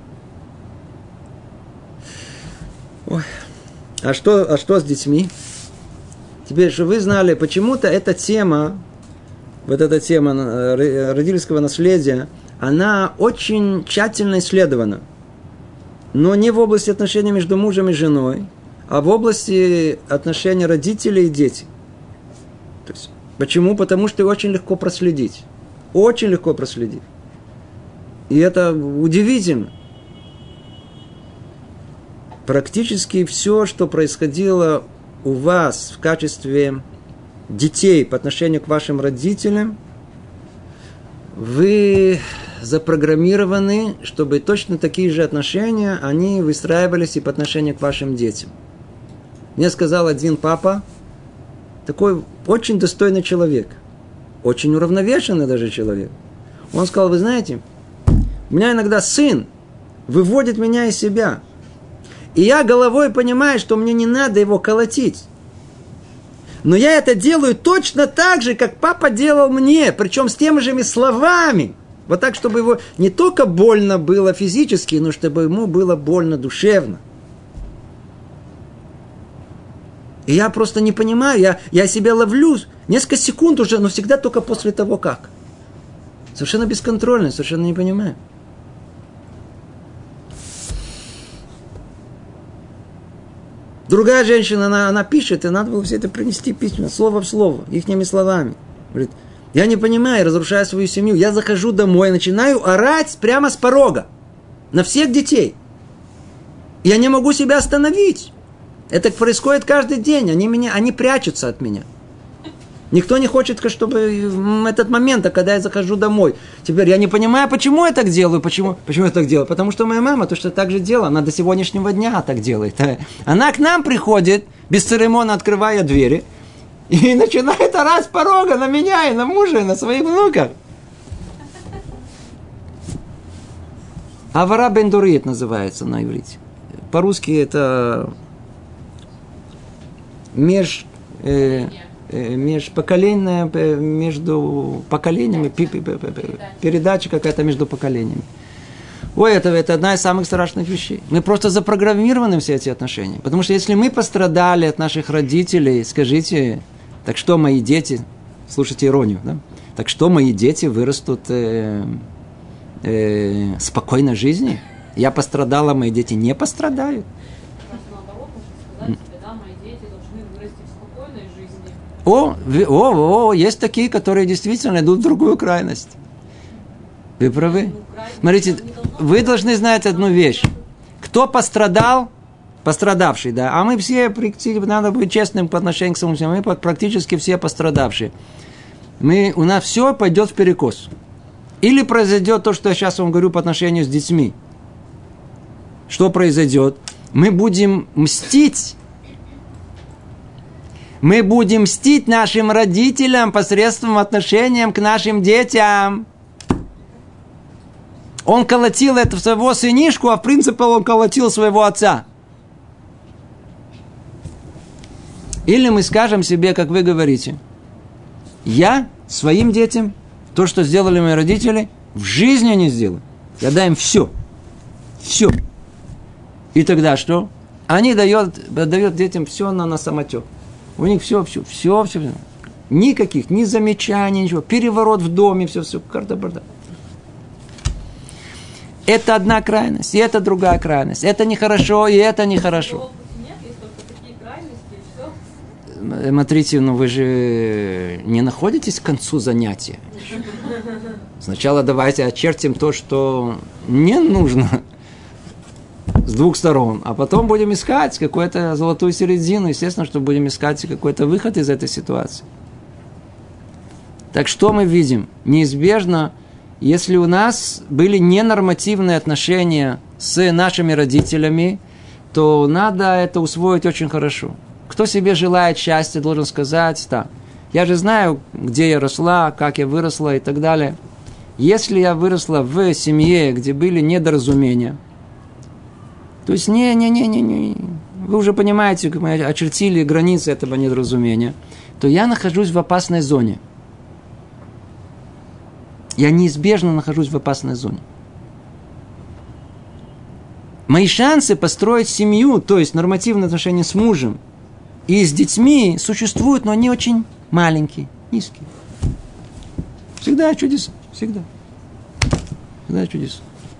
Ой. А что, а что с детьми? Теперь, чтобы вы знали, почему-то эта тема, вот эта тема родительского наследия, она очень тщательно исследована. Но не в области отношений между мужем и женой, а в области отношений родителей и детей. То есть, почему? Потому что очень легко проследить. Очень легко проследить. И это удивительно. Практически все, что происходило у вас в качестве детей по отношению к вашим родителям, вы запрограммированы, чтобы точно такие же отношения, они выстраивались и по отношению к вашим детям. Мне сказал один папа, такой очень достойный человек, очень уравновешенный даже человек. Он сказал, вы знаете, у меня иногда сын выводит меня из себя. И я головой понимаю, что мне не надо его колотить. Но я это делаю точно так же, как папа делал мне, причем с теми же словами. Вот так, чтобы его не только больно было физически, но чтобы ему было больно душевно. И я просто не понимаю, я, я себя ловлю несколько секунд уже, но всегда только после того, как. Совершенно бесконтрольно, совершенно не понимаю. Другая женщина, она, она пишет, и надо было все это принести письменно, слово в слово, ихними словами. Говорит, я не понимаю, разрушаю свою семью. Я захожу домой, начинаю орать прямо с порога. На всех детей. Я не могу себя остановить. Это происходит каждый день. Они, меня, они прячутся от меня. Никто не хочет, чтобы этот момент, когда я захожу домой. Теперь я не понимаю, почему я так делаю. Почему, почему я так делаю? Потому что моя мама то, что так же делала. Она до сегодняшнего дня так делает. Она к нам приходит, бесцеремонно открывая двери, и начинает орать с порога на меня, и на мужа, и на своих внуков. Авара бен дурит называется на иврите. По-русски это меж... Э, межпоколенная, между поколениями, передача какая-то между поколениями. Ой, это, это одна из самых страшных вещей. Мы просто запрограммированы все эти отношения. Потому что если мы пострадали от наших родителей, скажите, так что мои дети, слушайте иронию, да? Так что мои дети вырастут э, э, спокойной жизни? Я пострадала, мои дети не пострадают. О, о, о, есть такие, которые действительно идут в другую крайность. Вы правы? Смотрите, вы должны знать одну вещь. Кто пострадал? Пострадавший, да. А мы все, надо быть честным по отношению к самому себе, мы практически все пострадавшие. Мы, у нас все пойдет вперекос. Или произойдет то, что я сейчас вам говорю по отношению с детьми. Что произойдет? Мы будем мстить. Мы будем мстить нашим родителям посредством отношениям к нашим детям. Он колотил это своего сынишку, а в принципе он колотил своего отца. Или мы скажем себе, как вы говорите, я своим детям то, что сделали мои родители, в жизни не сделаю. Я дам им все. Все. И тогда что? Они дают, дают детям все на, на самотек. У них все, все, все, все. Никаких, ни замечаний, ничего. Переворот в доме, все, все. Карта-барда. Это одна крайность, и это другая крайность. Это нехорошо, и это нехорошо. Нет, есть только такие крайности, и все. Смотрите, ну вы же не находитесь к концу занятия. Сначала давайте очертим то, что не нужно. С двух сторон. А потом будем искать какую-то золотую середину. Естественно, что будем искать какой-то выход из этой ситуации. Так что мы видим? Неизбежно, если у нас были ненормативные отношения с нашими родителями, то надо это усвоить очень хорошо. Кто себе желает счастья, должен сказать, да, я же знаю, где я росла, как я выросла и так далее. Если я выросла в семье, где были недоразумения, то есть, не-не-не-не, вы уже понимаете, как мы очертили границы этого недоразумения, то я нахожусь в опасной зоне. Я неизбежно нахожусь в опасной зоне. Мои шансы построить семью, то есть нормативные отношения с мужем и с детьми существуют, но они очень маленькие, низкие. Всегда чудеса, всегда. Всегда чудеса.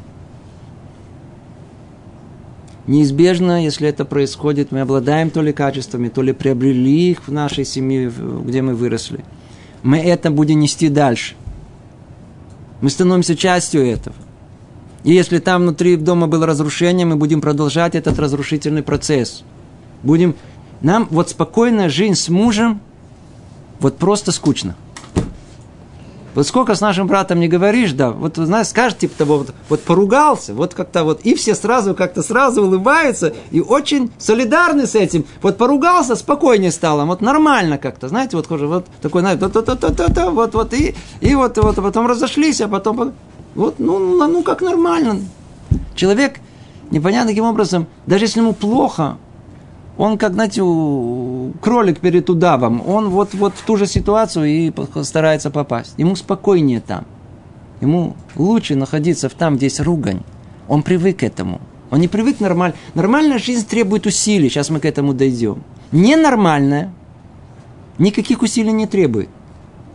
Неизбежно, если это происходит, мы обладаем то ли качествами, то ли приобрели их в нашей семье, где мы выросли. Мы это будем нести дальше. Мы становимся частью этого. И если там внутри дома было разрушение, мы будем продолжать этот разрушительный процесс. Будем... Нам вот спокойная жизнь с мужем вот просто скучно. Вот сколько с нашим братом не говоришь, да, вот, знаешь, скажешь, типа того, вот, вот поругался, вот как-то вот, и все сразу как-то сразу улыбаются, и очень солидарны с этим. Вот поругался, спокойнее стало, вот нормально как-то, знаете, вот, вот такой, знаете, вот, вот, и, и вот, вот, потом разошлись, а потом, вот, ну, ну, как нормально. Человек, непонятно каким образом, даже если ему плохо, он, как, знаете, кролик перед удавом, он вот, вот в ту же ситуацию и старается попасть. Ему спокойнее там. Ему лучше находиться там, где есть ругань. Он привык к этому. Он не привык нормально. Нормальная жизнь требует усилий. Сейчас мы к этому дойдем. Ненормальная никаких усилий не требует.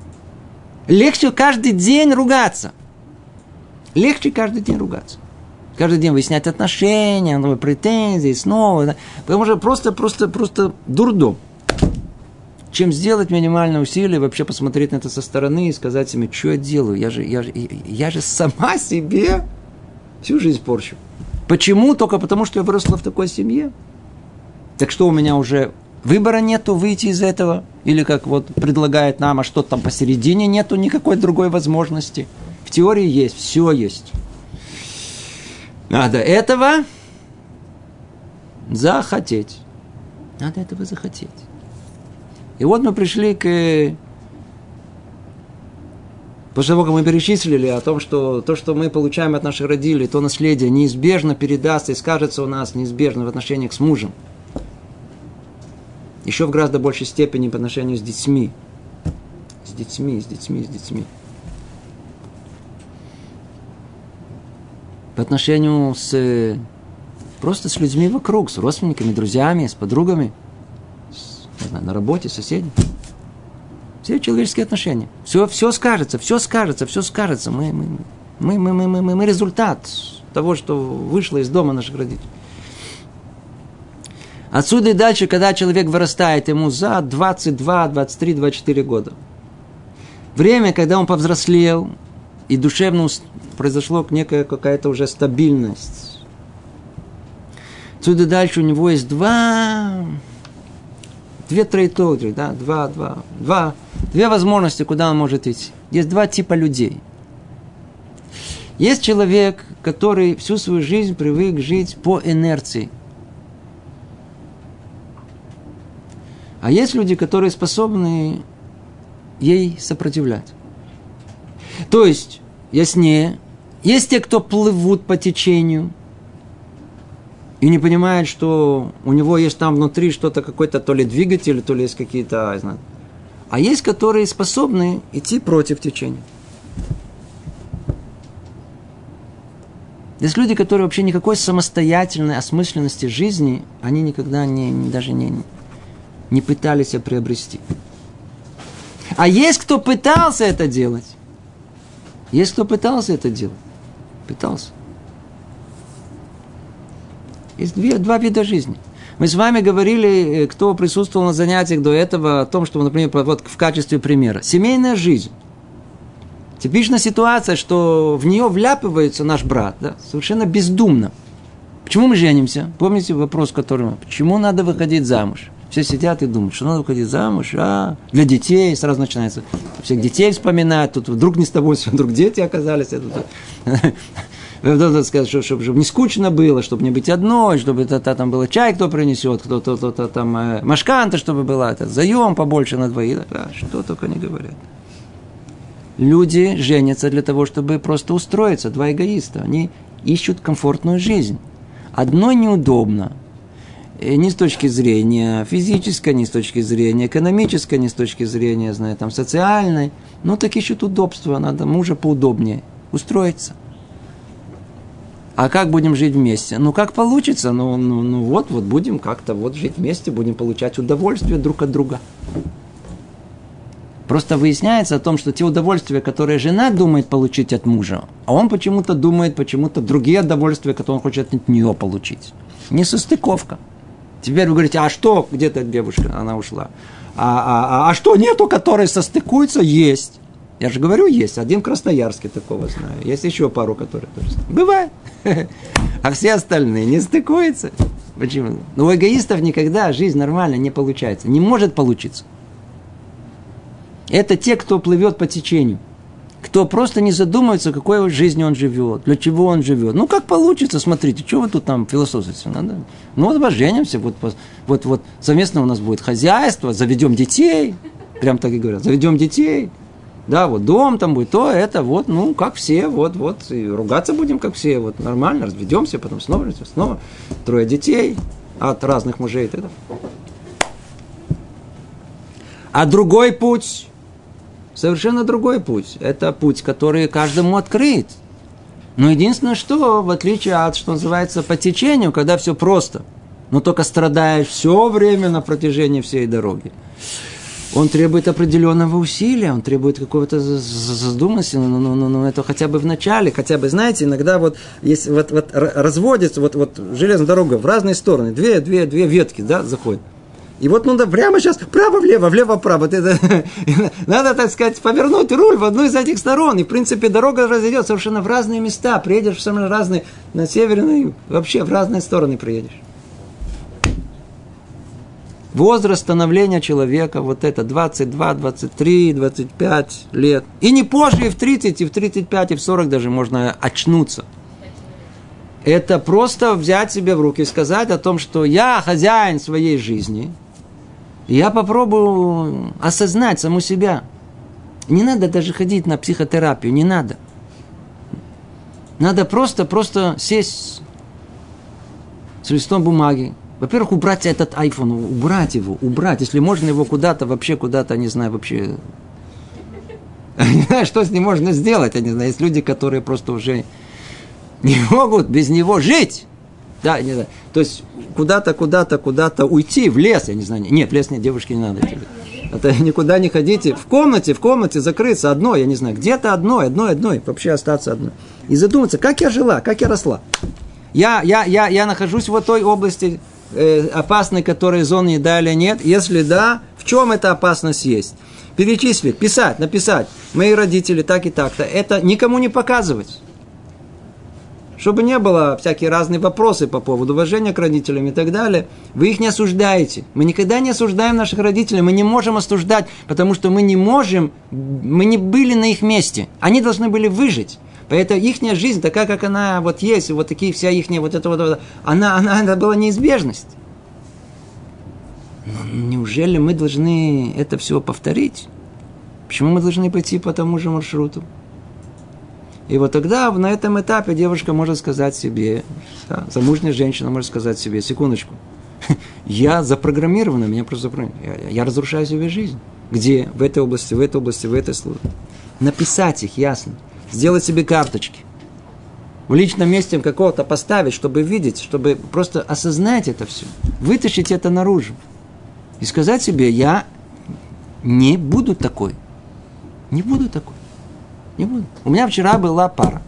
Легче каждый день ругаться. Легче каждый день ругаться. Каждый день выяснять отношения, новые претензии, снова. Да? Потому что просто, просто, просто дурдом. Чем сделать минимальное усилие, вообще посмотреть на это со стороны и сказать себе, что я делаю? Я же, я же, я же сама себе всю жизнь порчу. Почему? Только потому, что я выросла в такой семье. Так что у меня уже выбора нету выйти из этого? Или как вот предлагает нам, а что там посередине нету никакой другой возможности? В теории есть, все есть. Надо этого захотеть. Надо этого захотеть. И вот мы пришли к... После того, как мы перечислили о том, что то, что мы получаем от наших родителей, то наследие неизбежно передастся и скажется у нас неизбежно в отношениях с мужем. Еще в гораздо большей степени по отношению с детьми. С детьми, с детьми, с детьми. По отношению с... Просто с людьми вокруг, с родственниками, друзьями, с подругами. Не знаю, на работе, соседи. Все человеческие отношения. Все, все скажется, все скажется, все скажется. Мы, мы, мы, мы, мы, мы, мы результат того, что вышло из дома наших родителей. Отсюда и дальше, когда человек вырастает, ему за двадцать два, двадцать три, двадцать четыре года. Время, когда он повзрослел, и душевно произошла некая какая-то уже стабильность. Отсюда и дальше у него есть два... Две траектории, да, два, два, два, две возможности, куда он может идти. Есть два типа людей. Есть человек, который всю свою жизнь привык жить по инерции. А есть люди, которые способны ей сопротивлять. То есть, яснее, есть те, кто плывут по течению, и не понимает, что у него есть там внутри что-то, какой-то то ли двигатель, то ли есть какие-то, не знаю. А есть, которые способны идти против течения. Есть люди, которые вообще никакой самостоятельной осмысленности жизни, они никогда не, не, даже не, не пытались приобрести. А есть, кто пытался это делать. Есть, кто пытался это делать. Пытался. Есть две, два вида жизни. Мы с вами говорили, кто присутствовал на занятиях до этого, о том, что, например, вот в качестве примера. Семейная жизнь. Типичная ситуация, что в нее вляпывается наш брат, да, совершенно бездумно. Почему мы женимся? Помните вопрос, который... Почему надо выходить замуж? Все сидят и думают, что надо выходить замуж, а для детей сразу начинается. Всех детей вспоминают, тут вдруг не с тобой, вдруг дети оказались. Надо сказать, что, чтобы, чтобы не скучно было, чтобы не быть одной, чтобы это, это, там было чай, кто принесет, кто-то, кто-то там э, машканта, чтобы была, это, заем побольше на двоих, да, что только не говорят. Люди женятся для того, чтобы просто устроиться, два эгоиста, они ищут комфортную жизнь. Одной неудобно, ни с точки зрения физической, ни с точки зрения экономической, ни с точки зрения, знаю, там, социальной, но так ищут удобства, надо мужа поудобнее устроиться. А как будем жить вместе? Ну, как получится? Ну, ну, ну вот, вот будем как-то вот жить вместе, будем получать удовольствие друг от друга. Просто выясняется о том, что те удовольствия, которые жена думает получить от мужа, а он почему-то думает, почему-то другие удовольствия, которые он хочет от нее получить. Несостыковка. Теперь вы говорите, а что, где-то девушка, она ушла. А, а, а что нету, которые состыкуются? Есть. Я же говорю, есть. Один в Красноярске такого знаю. Есть еще пару, которые тоже знаю. Бывает. А все остальные не стыкуются. Почему? Но у эгоистов никогда жизнь нормально не получается. Не может получиться. Это те, кто плывет по течению. Кто просто не задумывается, какой жизнью он живет, для чего он живет. Ну, как получится, смотрите, что вы тут там философствуете? Надо? Ну, вот поженимся, вот, вот, вот совместно у нас будет хозяйство, заведем детей. Прям так и говорят, заведем детей. Да, вот дом там будет, то, это, вот, ну, как все, вот, вот, и ругаться будем, как все, вот, нормально, разведемся, потом снова, снова, трое детей от разных мужей и так далее. А другой путь, совершенно другой путь, это путь, который каждому открыт. Но единственное, что, в отличие от, что называется, по течению, когда все просто, но только страдаешь все время на протяжении всей дороги. он требует определенного усилия, он требует какого-то задуманности, ну, ну, ну, ну, это хотя бы в начале, хотя бы, знаете, иногда вот, если вот, вот разводится, вот, вот железная дорога в разные стороны, две, две, две ветки, да, заходят. И вот надо прямо сейчас вправо-влево, влево-вправо. Надо, так сказать, повернуть руль в одну из этих сторон. И, в принципе, дорога разойдет совершенно в разные места. Приедешь в совершенно разные, на север, и вообще в разные стороны приедешь. Возраст становления человека, вот это двадцать два, двадцать три, двадцать пять лет. И не позже, и в тридцать, и в тридцать пять, и в сорок даже можно очнуться. Это просто взять себя в руки и сказать о том, что я хозяин своей жизни. И я попробую осознать саму себя. Не надо даже ходить на психотерапию, не надо. Надо просто, просто сесть с листом бумаги. Во-первых, убрать этот айфон, убрать его, убрать. Если можно его куда-то, вообще куда-то, не знаю, вообще... Не знаю, что с ним можно сделать, я не знаю. Есть люди, которые просто уже не могут без него жить. Да, не знаю. То есть куда-то, куда-то, куда-то уйти в лес, я не знаю. Нет, в лес нет, девушки не надо идти. Это никуда не ходите. В комнате, в комнате закрыться одной, я не знаю. Где-то одной, одной, одной. Вообще остаться одной. И задуматься, как я жила, как я росла. Я, я, я, я нахожусь в той области э, опасной, которой зоны далее нет. Если да, в чем эта опасность есть? Перечислить, писать, написать. Мои родители так и так-то. Это никому не показывать. Чтобы не было всякие разные вопросы по поводу уважения к родителям и так далее. Вы их не осуждаете. Мы никогда не осуждаем наших родителей. Мы не можем осуждать, потому что мы не можем, мы не были на их месте. Они должны были выжить. Поэтому их жизнь, такая, как она вот есть, вот такие вся их, вот это вот, она, она, это была неизбежность. Но неужели мы должны это все повторить? Почему мы должны пойти по тому же маршруту? И вот тогда на этом этапе девушка может сказать себе, да, замужняя женщина может сказать себе, секундочку, я запрограммирована, меня просто я, я разрушаю себе жизнь. Где? В этой области, в этой области, в этой службе. Написать их, ясно. Сделать себе карточки. В личном месте какого-то поставить, чтобы видеть, чтобы просто осознать это все. Вытащить это наружу. И сказать себе, я не буду такой. Не буду такой. Не буду. У меня вчера была пара.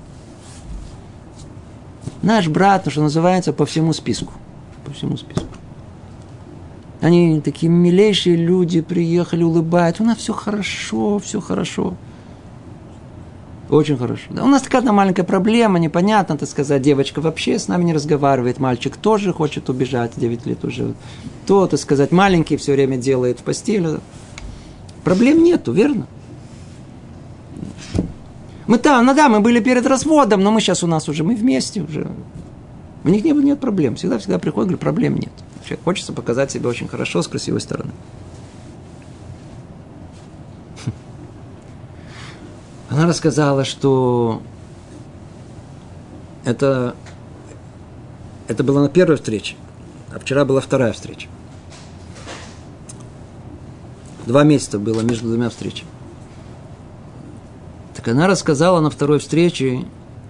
Наш брат, что называется, по всему списку. По всему списку. Они такие милейшие люди, приехали, улыбаются. У нас все хорошо, все хорошо. Очень хорошо. Да, у нас такая одна маленькая проблема, непонятно, так сказать, девочка вообще с нами не разговаривает, мальчик тоже хочет убежать, девять лет уже. То, так сказать, маленький все время делает в постели. Проблем нету, верно? Мы там, ну да, мы были перед разводом, но мы сейчас у нас уже, мы вместе уже. У них не, нет проблем. Всегда-всегда приходят, говорят, проблем нет. Человек хочется показать себя очень хорошо, с красивой стороны. Она рассказала, что это, это было на первой встрече, а вчера была вторая встреча. Два месяца было между двумя встречами. Так она рассказала на второй встрече,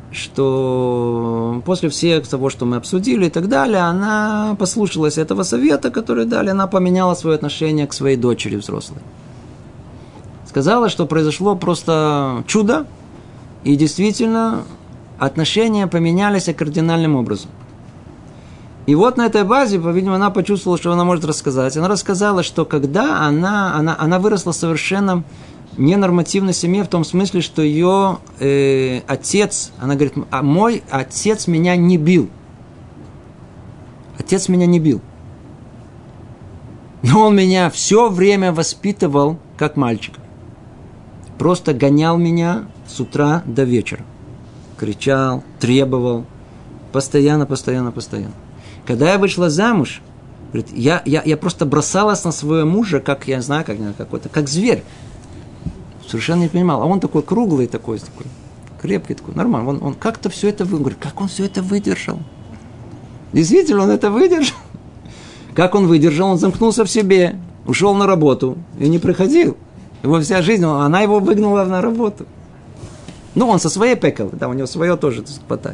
что после всех того, что мы обсудили и так далее, она послушалась этого совета, который дали, она поменяла свое отношение к своей дочери взрослой. Сказала, что произошло просто чудо, и действительно отношения поменялись кардинальным образом. И вот на этой базе, по-видимому, она почувствовала, что она может рассказать. Она рассказала, что когда она, она, она выросла совершенно ненормативной семье, в том смысле, что ее э, отец, она говорит, а мой отец меня не бил. Отец меня не бил. Но он меня все время воспитывал как мальчика. Просто гонял меня с утра до вечера. Кричал, требовал. Постоянно, постоянно, постоянно. Когда я вышла замуж, говорит, я, я, я просто бросалась на своего мужа, как, я знаю, как, какой-то, как зверь. Совершенно не понимал. А он такой круглый, такой, такой крепкий, такой, нормально. Он, он как-то все это выдержал. Говорит, как он все это выдержал? Действительно, он это выдержал. Как он выдержал? Он замкнулся в себе, ушел на работу и не приходил. Его вся жизнь, она его выгнала на работу. Ну, он со своей пекал, да, у него свое тоже хватает.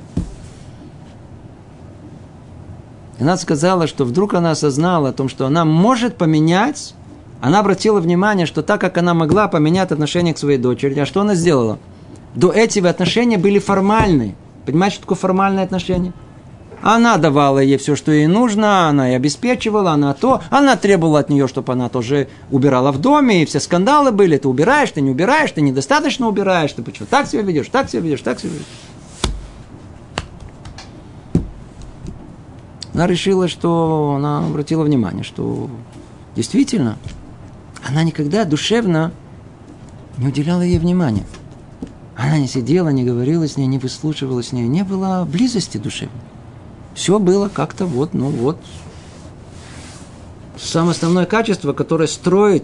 И она сказала, что вдруг она осознала о том, что она может поменять Она обратила внимание, что так как она могла поменять отношение к своей дочери, а что она сделала? До этого отношения были формальные. Понимаете, что такое формальное отношение? Она давала ей все, что ей нужно, она ей обеспечивала, она то. Она требовала от нее, чтобы она тоже убирала в доме, и все скандалы были. Ты убираешь, ты не убираешь, ты недостаточно убираешь, ты почему так себя ведешь, так себя ведешь, так себя ведешь. Она решила, что она обратила внимание, что действительно она никогда душевно не уделяла ей внимания. Она не сидела, не говорила с ней, не выслушивала с ней, не было близости душевной. Все было как-то вот, ну вот. Самое основное качество, которое строит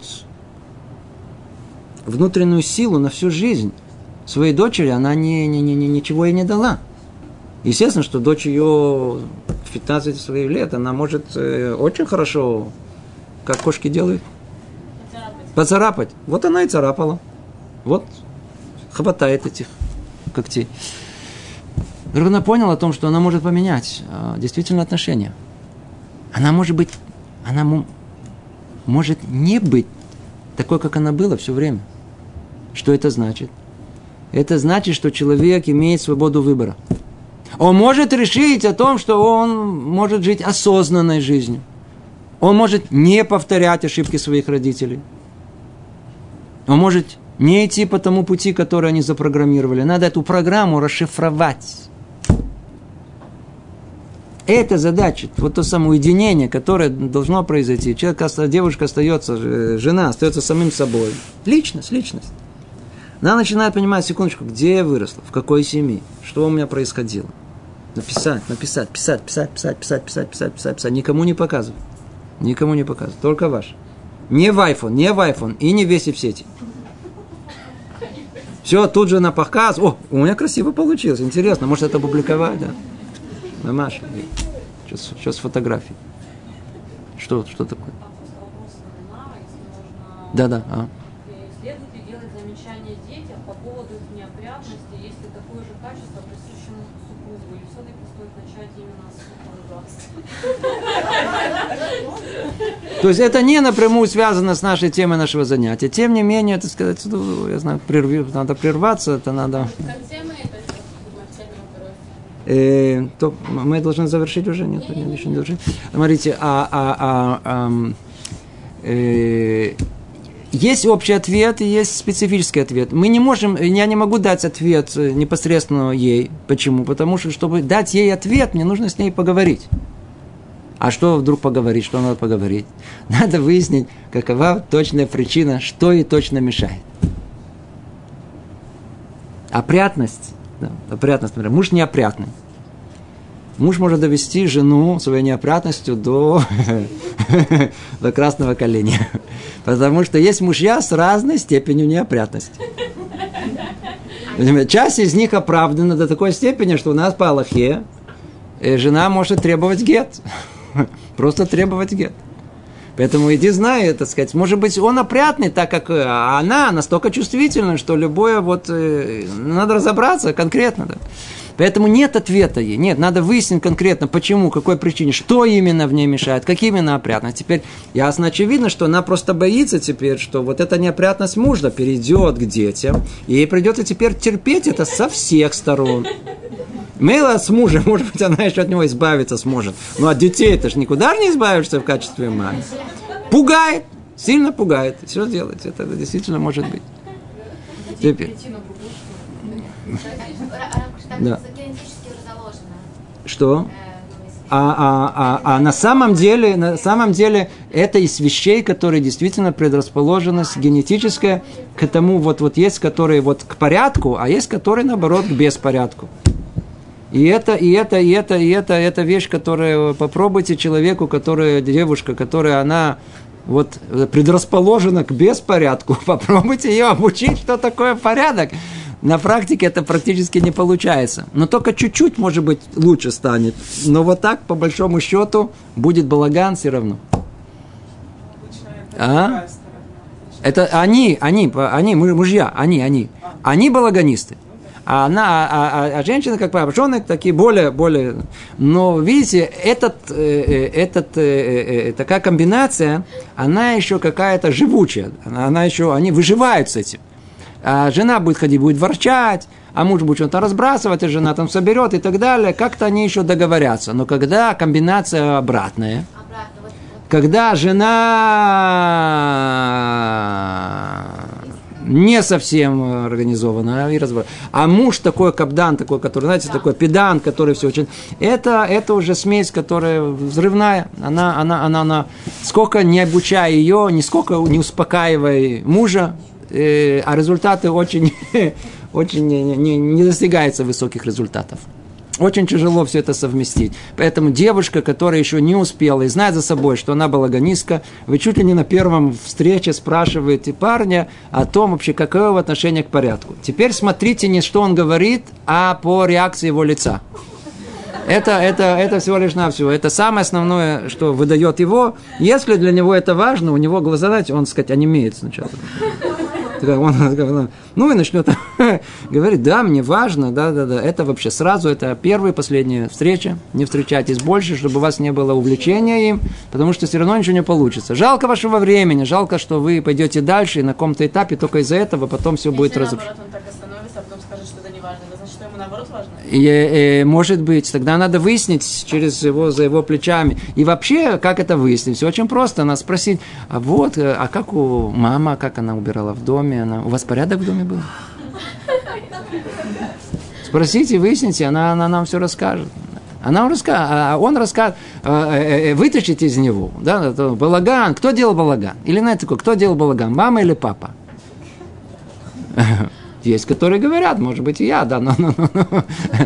внутреннюю силу на всю жизнь своей дочери, она не, не, не, ничего ей не дала. Естественно, что дочь ее в пятнадцать своих лет, она может э, очень хорошо, как кошки делают, поцарапать. поцарапать. Вот она и царапала. Вот хватает этих когтей. Вдруг она поняла о том, что она может поменять э, действительно отношения. Она может быть, она м- может не быть такой, как она была все время. Что это значит? Это значит, что человек имеет свободу выбора. Он может решить о том, что он может жить осознанной жизнью. Он может не повторять ошибки своих родителей. Он может не идти по тому пути, который они запрограммировали. Надо эту программу расшифровать. Это задача, вот то самое уединение, которое должно произойти. Человек, девушка остается, жена остается самим собой. Личность, личность. Она начинает понимать, секундочку, где я выросла, в какой семье, что у меня происходило. Написать, написать, писать, писать, писать, писать, писать, писать, писать, писать. Никому не показывай. Никому не показывай. Только ваш. Не в iPhone, не в iPhone и не веси в сети. Все, тут же на показ. О, у меня красиво получилось. Интересно, может это опубликовать, да? Мамаша. Сейчас, сейчас фотографии. Что, что такое? Да, да. А. Следует ли делать замечания детям по поводу их неопрятности, если такое же качество присуще супругу, или все-таки стоит начать именно с руководства? То есть это не напрямую связано с нашей темой нашего занятия. Тем не менее, это сказать, я знаю, прерви, надо прерваться, это надо. Э, то мы должны завершить уже, нет, нет, еще не завершить. Смотрите, а, а, а, а, э, есть общий ответ и есть специфический ответ. Мы не можем, я не могу дать ответ непосредственно ей. Почему? Потому что, чтобы дать ей ответ, мне нужно с ней поговорить. А что вдруг поговорить? Что надо поговорить? Надо выяснить, какова точная причина, что ей точно мешает. Опрятность. Да, опрятность, например. Муж неопрятный. Муж может довести жену своей неопрятностью до, до красного коленя. Потому что есть мужья с разной степенью неопрятности. Часть из них оправдана до такой степени, что у нас по Аллахе жена может требовать гет. Просто требовать гет. Поэтому иди знай, так сказать, может быть, он опрятный, так как она настолько чувствительна, что любое вот, э, надо разобраться конкретно. Да. Поэтому нет ответа ей, нет, надо выяснить конкретно, почему, какой причине, что именно в ней мешает, как именно опрятность. Теперь ясно, очевидно, что она просто боится теперь, что вот эта неопрятность мужа перейдет к детям, и ей придется теперь терпеть это со всех сторон. Мила с мужем, может быть, она еще от него избавиться сможет. Но от детей ты же никуда же не избавишься в качестве мамы. Пугает, сильно пугает. Что делать? Это действительно может быть. Теперь. Да. Что? А, а, а, а на самом деле, на самом деле, это из вещей, которые действительно предрасположенность генетическая к тому, вот, вот есть, которые вот к порядку, а есть, которые, наоборот, к беспорядку. И это, и это, и это, и это, это вещь, которую попробуйте человеку, которая девушка, которая она вот предрасположена к беспорядку, попробуйте ее обучить, что такое порядок. На практике это практически не получается. Но только чуть-чуть, может быть, лучше станет. Но вот так, по большому счету, будет балаган все равно. А? Это они, они, они, мужья, они, они. Они балаганисты. А, она, а, а, а женщина, как правило, жены такие более, более... Но, видите, этот, э, этот, э, э, такая комбинация, она еще какая-то живучая. Она, она еще, они выживают с этим. А жена будет ходить, будет ворчать, а муж будет что-то разбрасывать, и жена там соберет и так далее. Как-то они еще договорятся. Но когда комбинация обратная, Обратно, вот, вот. когда жена не совсем организована и разбор, а муж такой капдан, такой, который, знаете, да. такой педант, который все очень... Это, это уже смесь, которая взрывная. Она, она, она, она, сколько не обучая ее, нисколько не успокаивая мужа, э, а результаты очень, очень не, не, не достигаются высоких результатов. Очень тяжело все это совместить. Поэтому девушка, которая еще не успела и знает за собой, что она балаганистка, вы чуть ли не на первом встрече спрашиваете парня о том вообще, какое его отношение к порядку. Теперь смотрите не что он говорит, а по реакции его лица. Это, это, это всего лишь навсего. Это самое основное, что выдает его. Если для него это важно, у него глаза, знаете, он, так сказать, онемеет сначала. Он, ну и начнет говорить, да, мне важно, да, да, да, это вообще сразу, это первая и последняя встреча, не встречайтесь больше, чтобы у вас не было увлечения им, потому что все равно ничего не получится. Жалко вашего времени, жалко, что вы пойдете дальше, и на каком-то этапе только из-за этого потом все будет разрушено. Если наоборот он так остановится, а потом скажет, что это не важно, это значит, что ему наоборот важно? И, и, может быть, тогда надо выяснить через его, за его плечами. И вообще, как это выяснить? Все очень просто. Надо спросить, а вот, а как у мамы, как она убирала в доме? Она, у вас порядок в доме был? Спросите, выясните, она, она нам все расскажет. Она расскажет, а он расскажет, вытащите из него, да, балаган. Кто делал балаган? Или знаете такое, кто делал балаган? Мама или папа? Есть, которые говорят, может быть, и я, да, но... но, но, но. А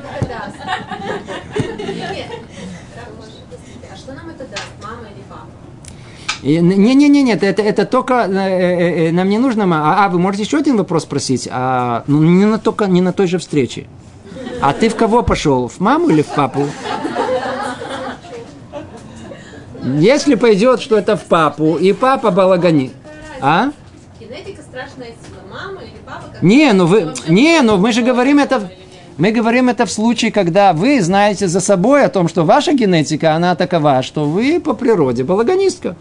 что нам это даст, мама или папа? Не-не-не, нет, это, это только э, э, нам не нужно. А, а вы можете еще один вопрос спросить? А, ну, не на, только, не на той же встрече. А ты в кого пошел? В маму или в папу? Если пойдет, что это в папу, и папа балагани. А? Генетика страшная сила. Мама или папа? Не, ну вы, не, ну мы же говорим это... Мы говорим это в случае, когда вы знаете за собой о том, что ваша генетика, она такова, что вы по природе балаганистка.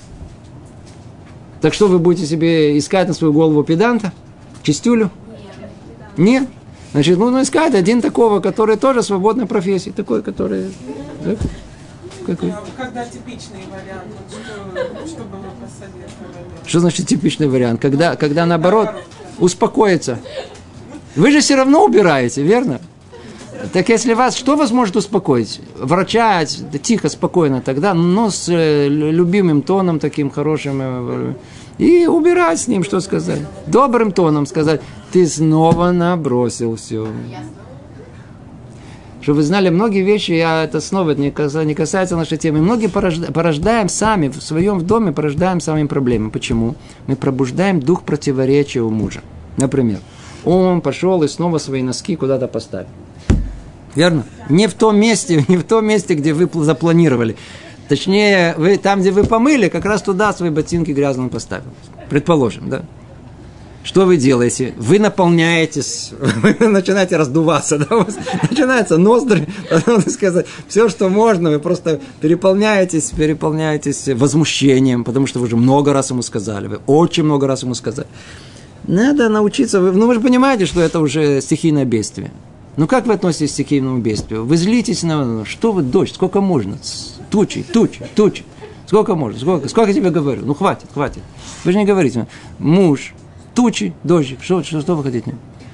Так что вы будете себе искать на свою голову педанта? Чистюлю? Нет. Нет? Значит, нужно искать один такого, который тоже свободной профессии. Такой, который... Да? Какой? Когда типичный вариант, вот что, чтобы вы посоветовали? Что значит типичный вариант? Когда, когда наоборот, успокоиться. Вы же все равно убираете, верно? Так если вас, что вас может успокоить? Врачать, да, тихо, спокойно тогда, но с э, любимым тоном таким хорошим. Э, и убирать с ним, что сказать? Добрым тоном сказать, ты снова набросил все. Чтобы вы знали, многие вещи, я это снова не касается, не касается нашей темы, многие порожда, порождаем сами, в своем доме порождаем сами проблемы. Почему? Мы пробуждаем дух противоречия у мужа. Например, он пошел и снова свои носки куда-то поставил. Верно? Не в том месте, не в том месте, где вы запланировали. Точнее, вы, там, где вы помыли, как раз туда свои ботинки грязным поставили. Предположим, да? Что вы делаете? Вы наполняетесь, вы начинаете раздуваться, да? У вас начинается ноздри, потом сказать, все, что можно, вы просто переполняетесь, переполняетесь возмущением, потому что вы уже много раз ему сказали, вы очень много раз ему сказали. Надо научиться, ну вы же понимаете, что это уже стихийное бедствие. Ну как вы относитесь к стихийному бедствию? Вы злитесь на... Что вы, дождь, сколько можно? Тучи, тучи, тучи. Сколько можно? Сколько, сколько я тебе говорю? Ну хватит, хватит. Вы же не говорите. Муж, тучи, дождик. Что, что, что вы хотите?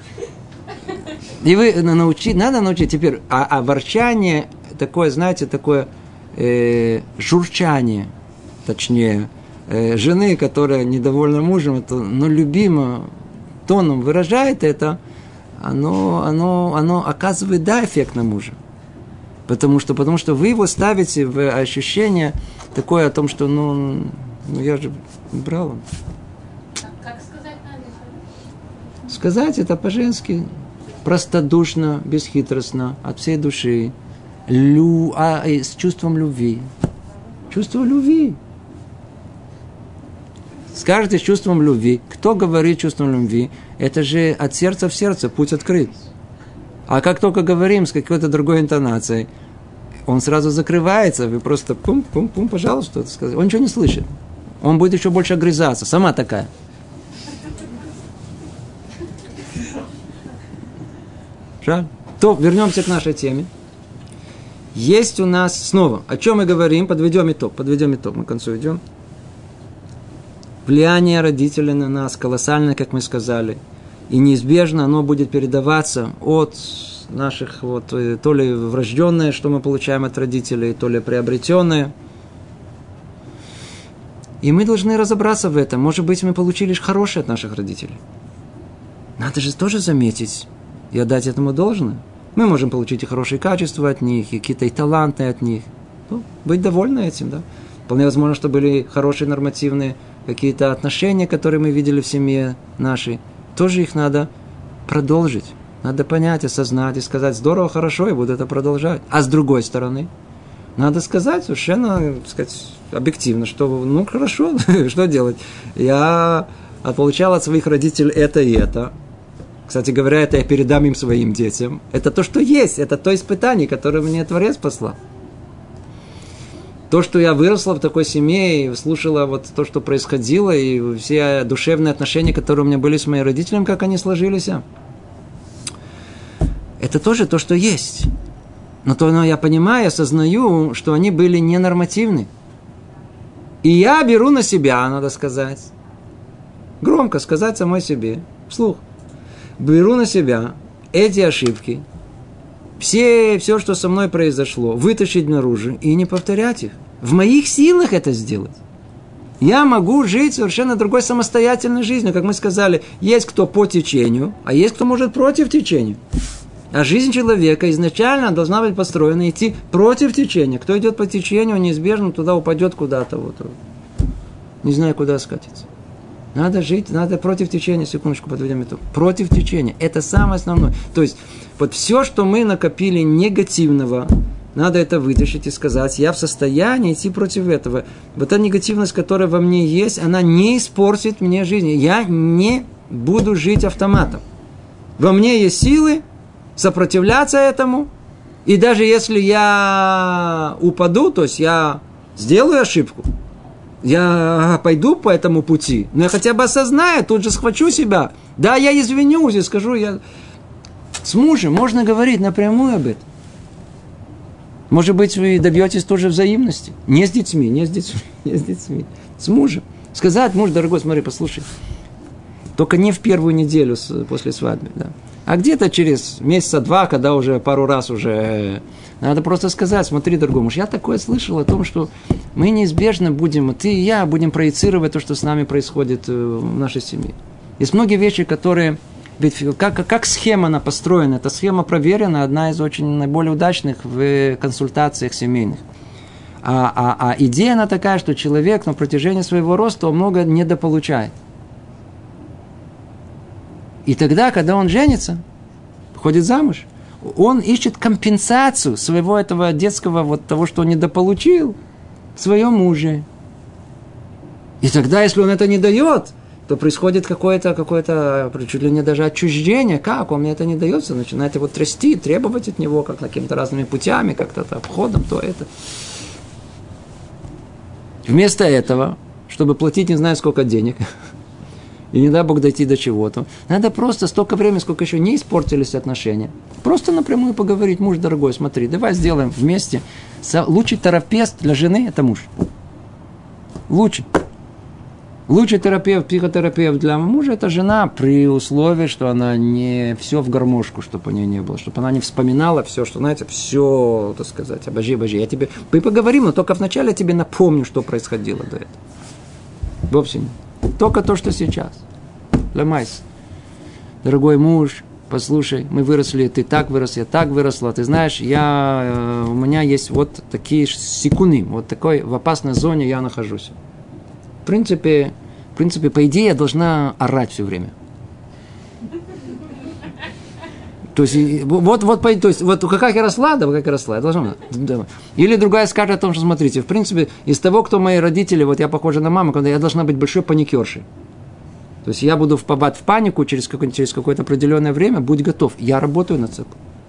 И вы научить, надо научить теперь. А, а ворчание, такое, знаете, такое э, журчание, точнее, э, жены, которая недовольна мужем, это, ну, любимо тоном выражает это, оно, оно, оно оказывает, да, эффект на мужа. Потому что, потому что вы его ставите в ощущение такое о том, что, ну, ну я же брал. Как сказать надо? Сказать это по-женски, простодушно, бесхитростно, от всей души, лю, а, с чувством любви. Чувство любви. Скажете с чувством любви. Кто говорит чувством любви? Это же от сердца в сердце, путь открыт. А как только говорим с какой-то другой интонацией, он сразу закрывается, вы просто пум-пум-пум, пожалуйста, что-то сказать. Он ничего не слышит. Он будет еще больше огрызаться. Сама такая. Жаль. То, вернемся к нашей теме. Есть у нас снова, о чем мы говорим, подведем итог, подведем итог, мы к концу идем. Влияние родителей на нас колоссальное, как мы сказали, и неизбежно оно будет передаваться от наших, вот, то ли врожденное, что мы получаем от родителей, то ли приобретенное. И мы должны разобраться в этом. Может быть, мы получили лишь хорошее от наших родителей. Надо же тоже заметить и отдать этому должное. Мы можем получить и хорошие качества от них, и какие-то и таланты от них. Ну, быть довольны этим, да. Вполне возможно, что были хорошие нормативные какие-то отношения, которые мы видели в семье нашей. Тоже их надо продолжить. Надо понять, осознать и сказать: здорово, хорошо, я буду это продолжать. А с другой стороны, надо сказать совершенно, так сказать, объективно, что, ну, хорошо, что делать? Я получал от своих родителей это и это. Кстати говоря, это я передам им своим детям. Это то, что есть, это то испытание, которое мне Творец послал. То, что я выросла в такой семье и слушала вот то, что происходило, и все душевные отношения, которые у меня были с моими родителями, как они сложились, это тоже то, что есть. Но то, но я понимаю, осознаю, что они были ненормативны. И я беру на себя, надо сказать, громко сказать самой себе, вслух, беру на себя эти ошибки, все, все, что со мной произошло, вытащить наружу и не повторять их. В моих силах это сделать. Я могу жить совершенно другой самостоятельной жизнью. Как мы сказали, есть кто по течению, а есть кто может против течения. А жизнь человека изначально должна быть построена идти против течения. Кто идет по течению, неизбежно туда упадет куда-то. Вот. Не знаю, куда скатиться. Надо жить, надо против течения, секундочку, подведем итог. Против течения. Это самое основное. То есть, вот все, что мы накопили негативного, надо это вытащить и сказать: я в состоянии идти против этого. Вот та негативность, которая во мне есть, она не испортит мне жизнь. Я не буду жить автоматом. Во мне есть силы сопротивляться этому. И даже если я упаду, то есть я сделаю ошибку, я пойду по этому пути, но я хотя бы осознаю, тут же схвачу себя. Да, я извинюсь и скажу, я... С мужем можно говорить напрямую об этом. Может быть, вы добьетесь тоже взаимности. Не с детьми, не с детьми, не с детьми. С мужем. Сказать: муж, дорогой, смотри, послушай. Только не в первую неделю после свадьбы, да. А где-то через месяца два, когда уже пару раз уже... Надо просто сказать: смотри, дорогой муж, я такое слышал о том, что мы неизбежно будем, ты и я, будем проецировать то, что с нами происходит в нашей семье. Есть многие вещи, которые... Ведь как, как схема она построена? Эта схема проверена, одна из очень наиболее удачных в консультациях семейных. А, а, а идея она такая, что человек на протяжении своего роста он много недополучает. И тогда, когда он женится, ходит замуж, он ищет компенсацию своего этого детского, вот того, что он недополучил, в своем муже. И тогда, если он это не дает, то происходит какое-то, какое-то, чуть ли не даже отчуждение. Как? Он мне это не дается, начинает его трясти, требовать от него как какими-то разными путями, как-то обходом, то это. Вместо этого, чтобы платить не знаю сколько денег, и не дай Бог дойти до чего-то, надо просто столько времени, сколько еще не испортились отношения, просто напрямую поговорить: муж дорогой, смотри, давай сделаем вместе. Лучший терапевт для жены – это муж. Лучший. Лучший терапевт, психотерапевт для мужа – это жена, при условии, что она не все в гармошку, чтобы у нее не было, чтобы она не вспоминала все, что, знаете, все, так сказать, обожи, обожи. Я тебе, мы поговорим, но только вначале я тебе напомню, что происходило до этого. Вовсе нет. Только то, что сейчас. Ломайся. Дорогой муж, послушай, мы выросли, ты так вырос, я так выросла. Ты знаешь, я, у меня есть вот такие секунды, вот такой в опасной зоне я нахожусь. В принципе, в принципе, по идее, я должна орать все время. То есть, вот, вот, то есть, вот как я росла, да, как я росла, я должна. Да. Или другая скажет о том, что, смотрите, в принципе, из того, кто мои родители, вот я похожа на маму, когда я должна быть большой паникершей. То есть, я буду впадать в панику через какое-то, через какое-то определенное время, будь готов. Я работаю над собой.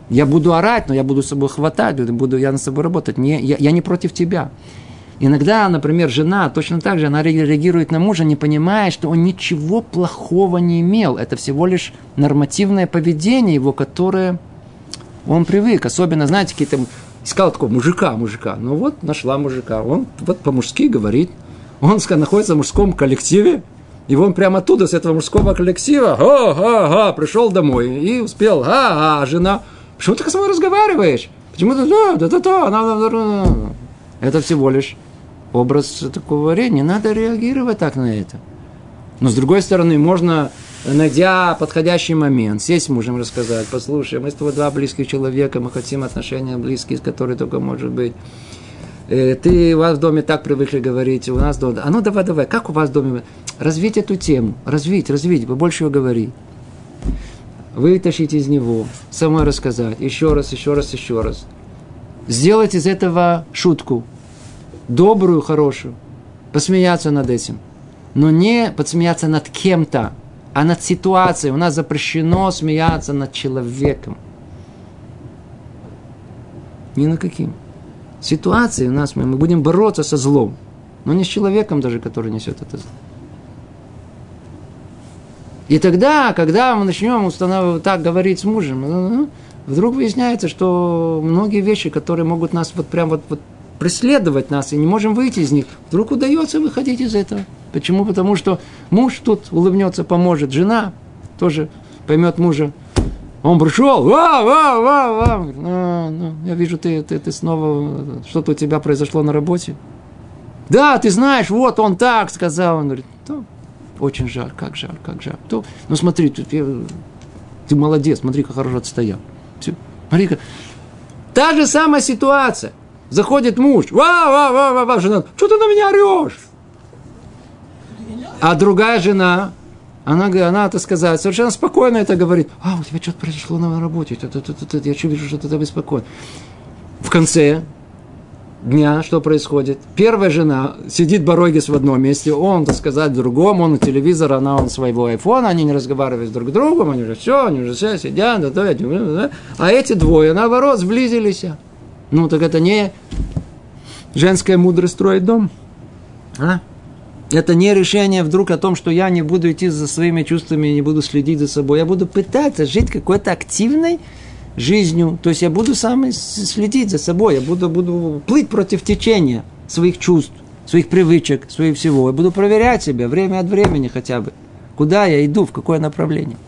Я буду орать, но я буду с собой хватать, буду я над собой работать. Не, я, я не против тебя. Иногда, например, жена точно так же, она реагирует на мужа, не понимая, что он ничего плохого не имел. Это всего лишь нормативное поведение его, которое он привык. Особенно, знаете, какие-то... Искал такого мужика, мужика. Ну вот, нашла мужика. Он вот по-мужски говорит. Он находится в мужском коллективе. И он прямо оттуда, с этого мужского коллектива, га-га-га, пришел домой и успел, га-га, жена... Почему ты со мной разговариваешь? Почему ты... Да-да-да. Это всего лишь образ такого речи. Не надо реагировать так на это. Но с другой стороны, можно, найдя подходящий момент, сесть с мужем и рассказать, послушай, мы с тобой два близких человека, мы хотим отношения близкие, которые только может быть. Ты, у вас в доме так привыкли говорить, у нас в доме... А ну давай, давай, как у вас в доме? Развить эту тему, развить, развить, побольше ее говори. Вытащить из него, самой рассказать, еще раз, еще раз, еще раз. Сделать из этого шутку, добрую, хорошую, посмеяться над этим. Но не подсмеяться над кем-то, а над ситуацией. У нас запрещено смеяться над человеком. Ни на каким. Ситуации у нас, мы, мы будем бороться со злом, но не с человеком даже, который несет это зло. И тогда, когда мы начнем устанавливать, так говорить с мужем, вдруг выясняется, что многие вещи, которые могут нас вот прям вот, вот преследовать нас, и не можем выйти из них, вдруг удается выходить из этого. Почему? Потому что муж тут улыбнется, поможет, жена тоже поймет мужа. Он пришел, ва, ва, ва, ва. А, ну, я вижу, ты, ты, ты снова, что-то у тебя произошло на работе. Да, ты знаешь, вот он так сказал. Он говорит, да. Очень жаль, как жаль, как жаль. То, ну смотри, ты, ты молодец, смотри, как хорошо отстоял. Все, смотри-ка. Та же самая ситуация. Заходит муж. Ва, ва, ва, ва, ва, жена. Что ты на меня орешь? А другая жена, она, она, так сказать, совершенно спокойно это говорит. А, у тебя что-то произошло на работе. Я что вижу, что ты беспокоен. В конце дня что происходит? Первая жена сидит барогис в одном месте, он, так сказать, в другом, он у телевизора, она у своего айфона, они не разговаривают друг с другом, они уже все, они уже все сидят, да, да, да, а эти двое, наоборот, сблизились. Ну, так это не женская мудрость строить дом. А? Это не решение вдруг о том, что я не буду идти за своими чувствами, не буду следить за собой, я буду пытаться жить какой-то активной жизнью, то есть я буду сам следить за собой, я буду, буду плыть против течения своих чувств, своих привычек, своих всего. Я буду проверять себя время от времени хотя бы, куда я иду, в какое направление.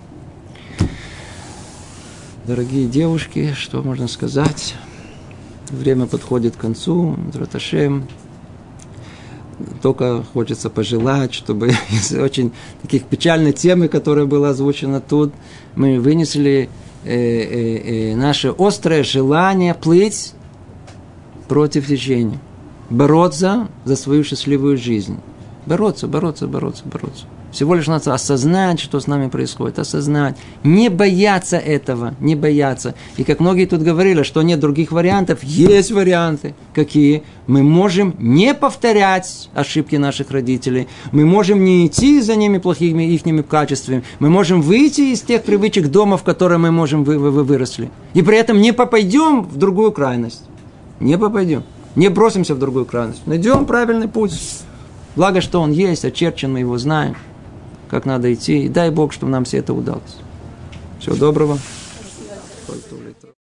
Дорогие девушки, что можно сказать? Время подходит к концу, Митрат Ашем. Только хочется пожелать, чтобы из очень таких печальной темы, которая была озвучена тут, мы вынесли Э, э, э, наше острое желание плыть против течения, бороться за свою счастливую жизнь, бороться, бороться, бороться, бороться. Всего лишь надо осознать, что с нами происходит, осознать, не бояться этого, не бояться. И как многие тут говорили, что нет других вариантов, есть варианты. Какие? Мы можем не повторять ошибки наших родителей, мы можем не идти за ними плохими ихними качествами, мы можем выйти из тех привычек дома, в которые мы можем вы, вы, вы выросли. И при этом не попадем в другую крайность. Не попадем. Не бросимся в другую крайность. Найдем правильный путь. Благо, что он есть, очерчен, мы его знаем, как надо идти. И дай Бог, чтобы нам все это удалось. Всего доброго.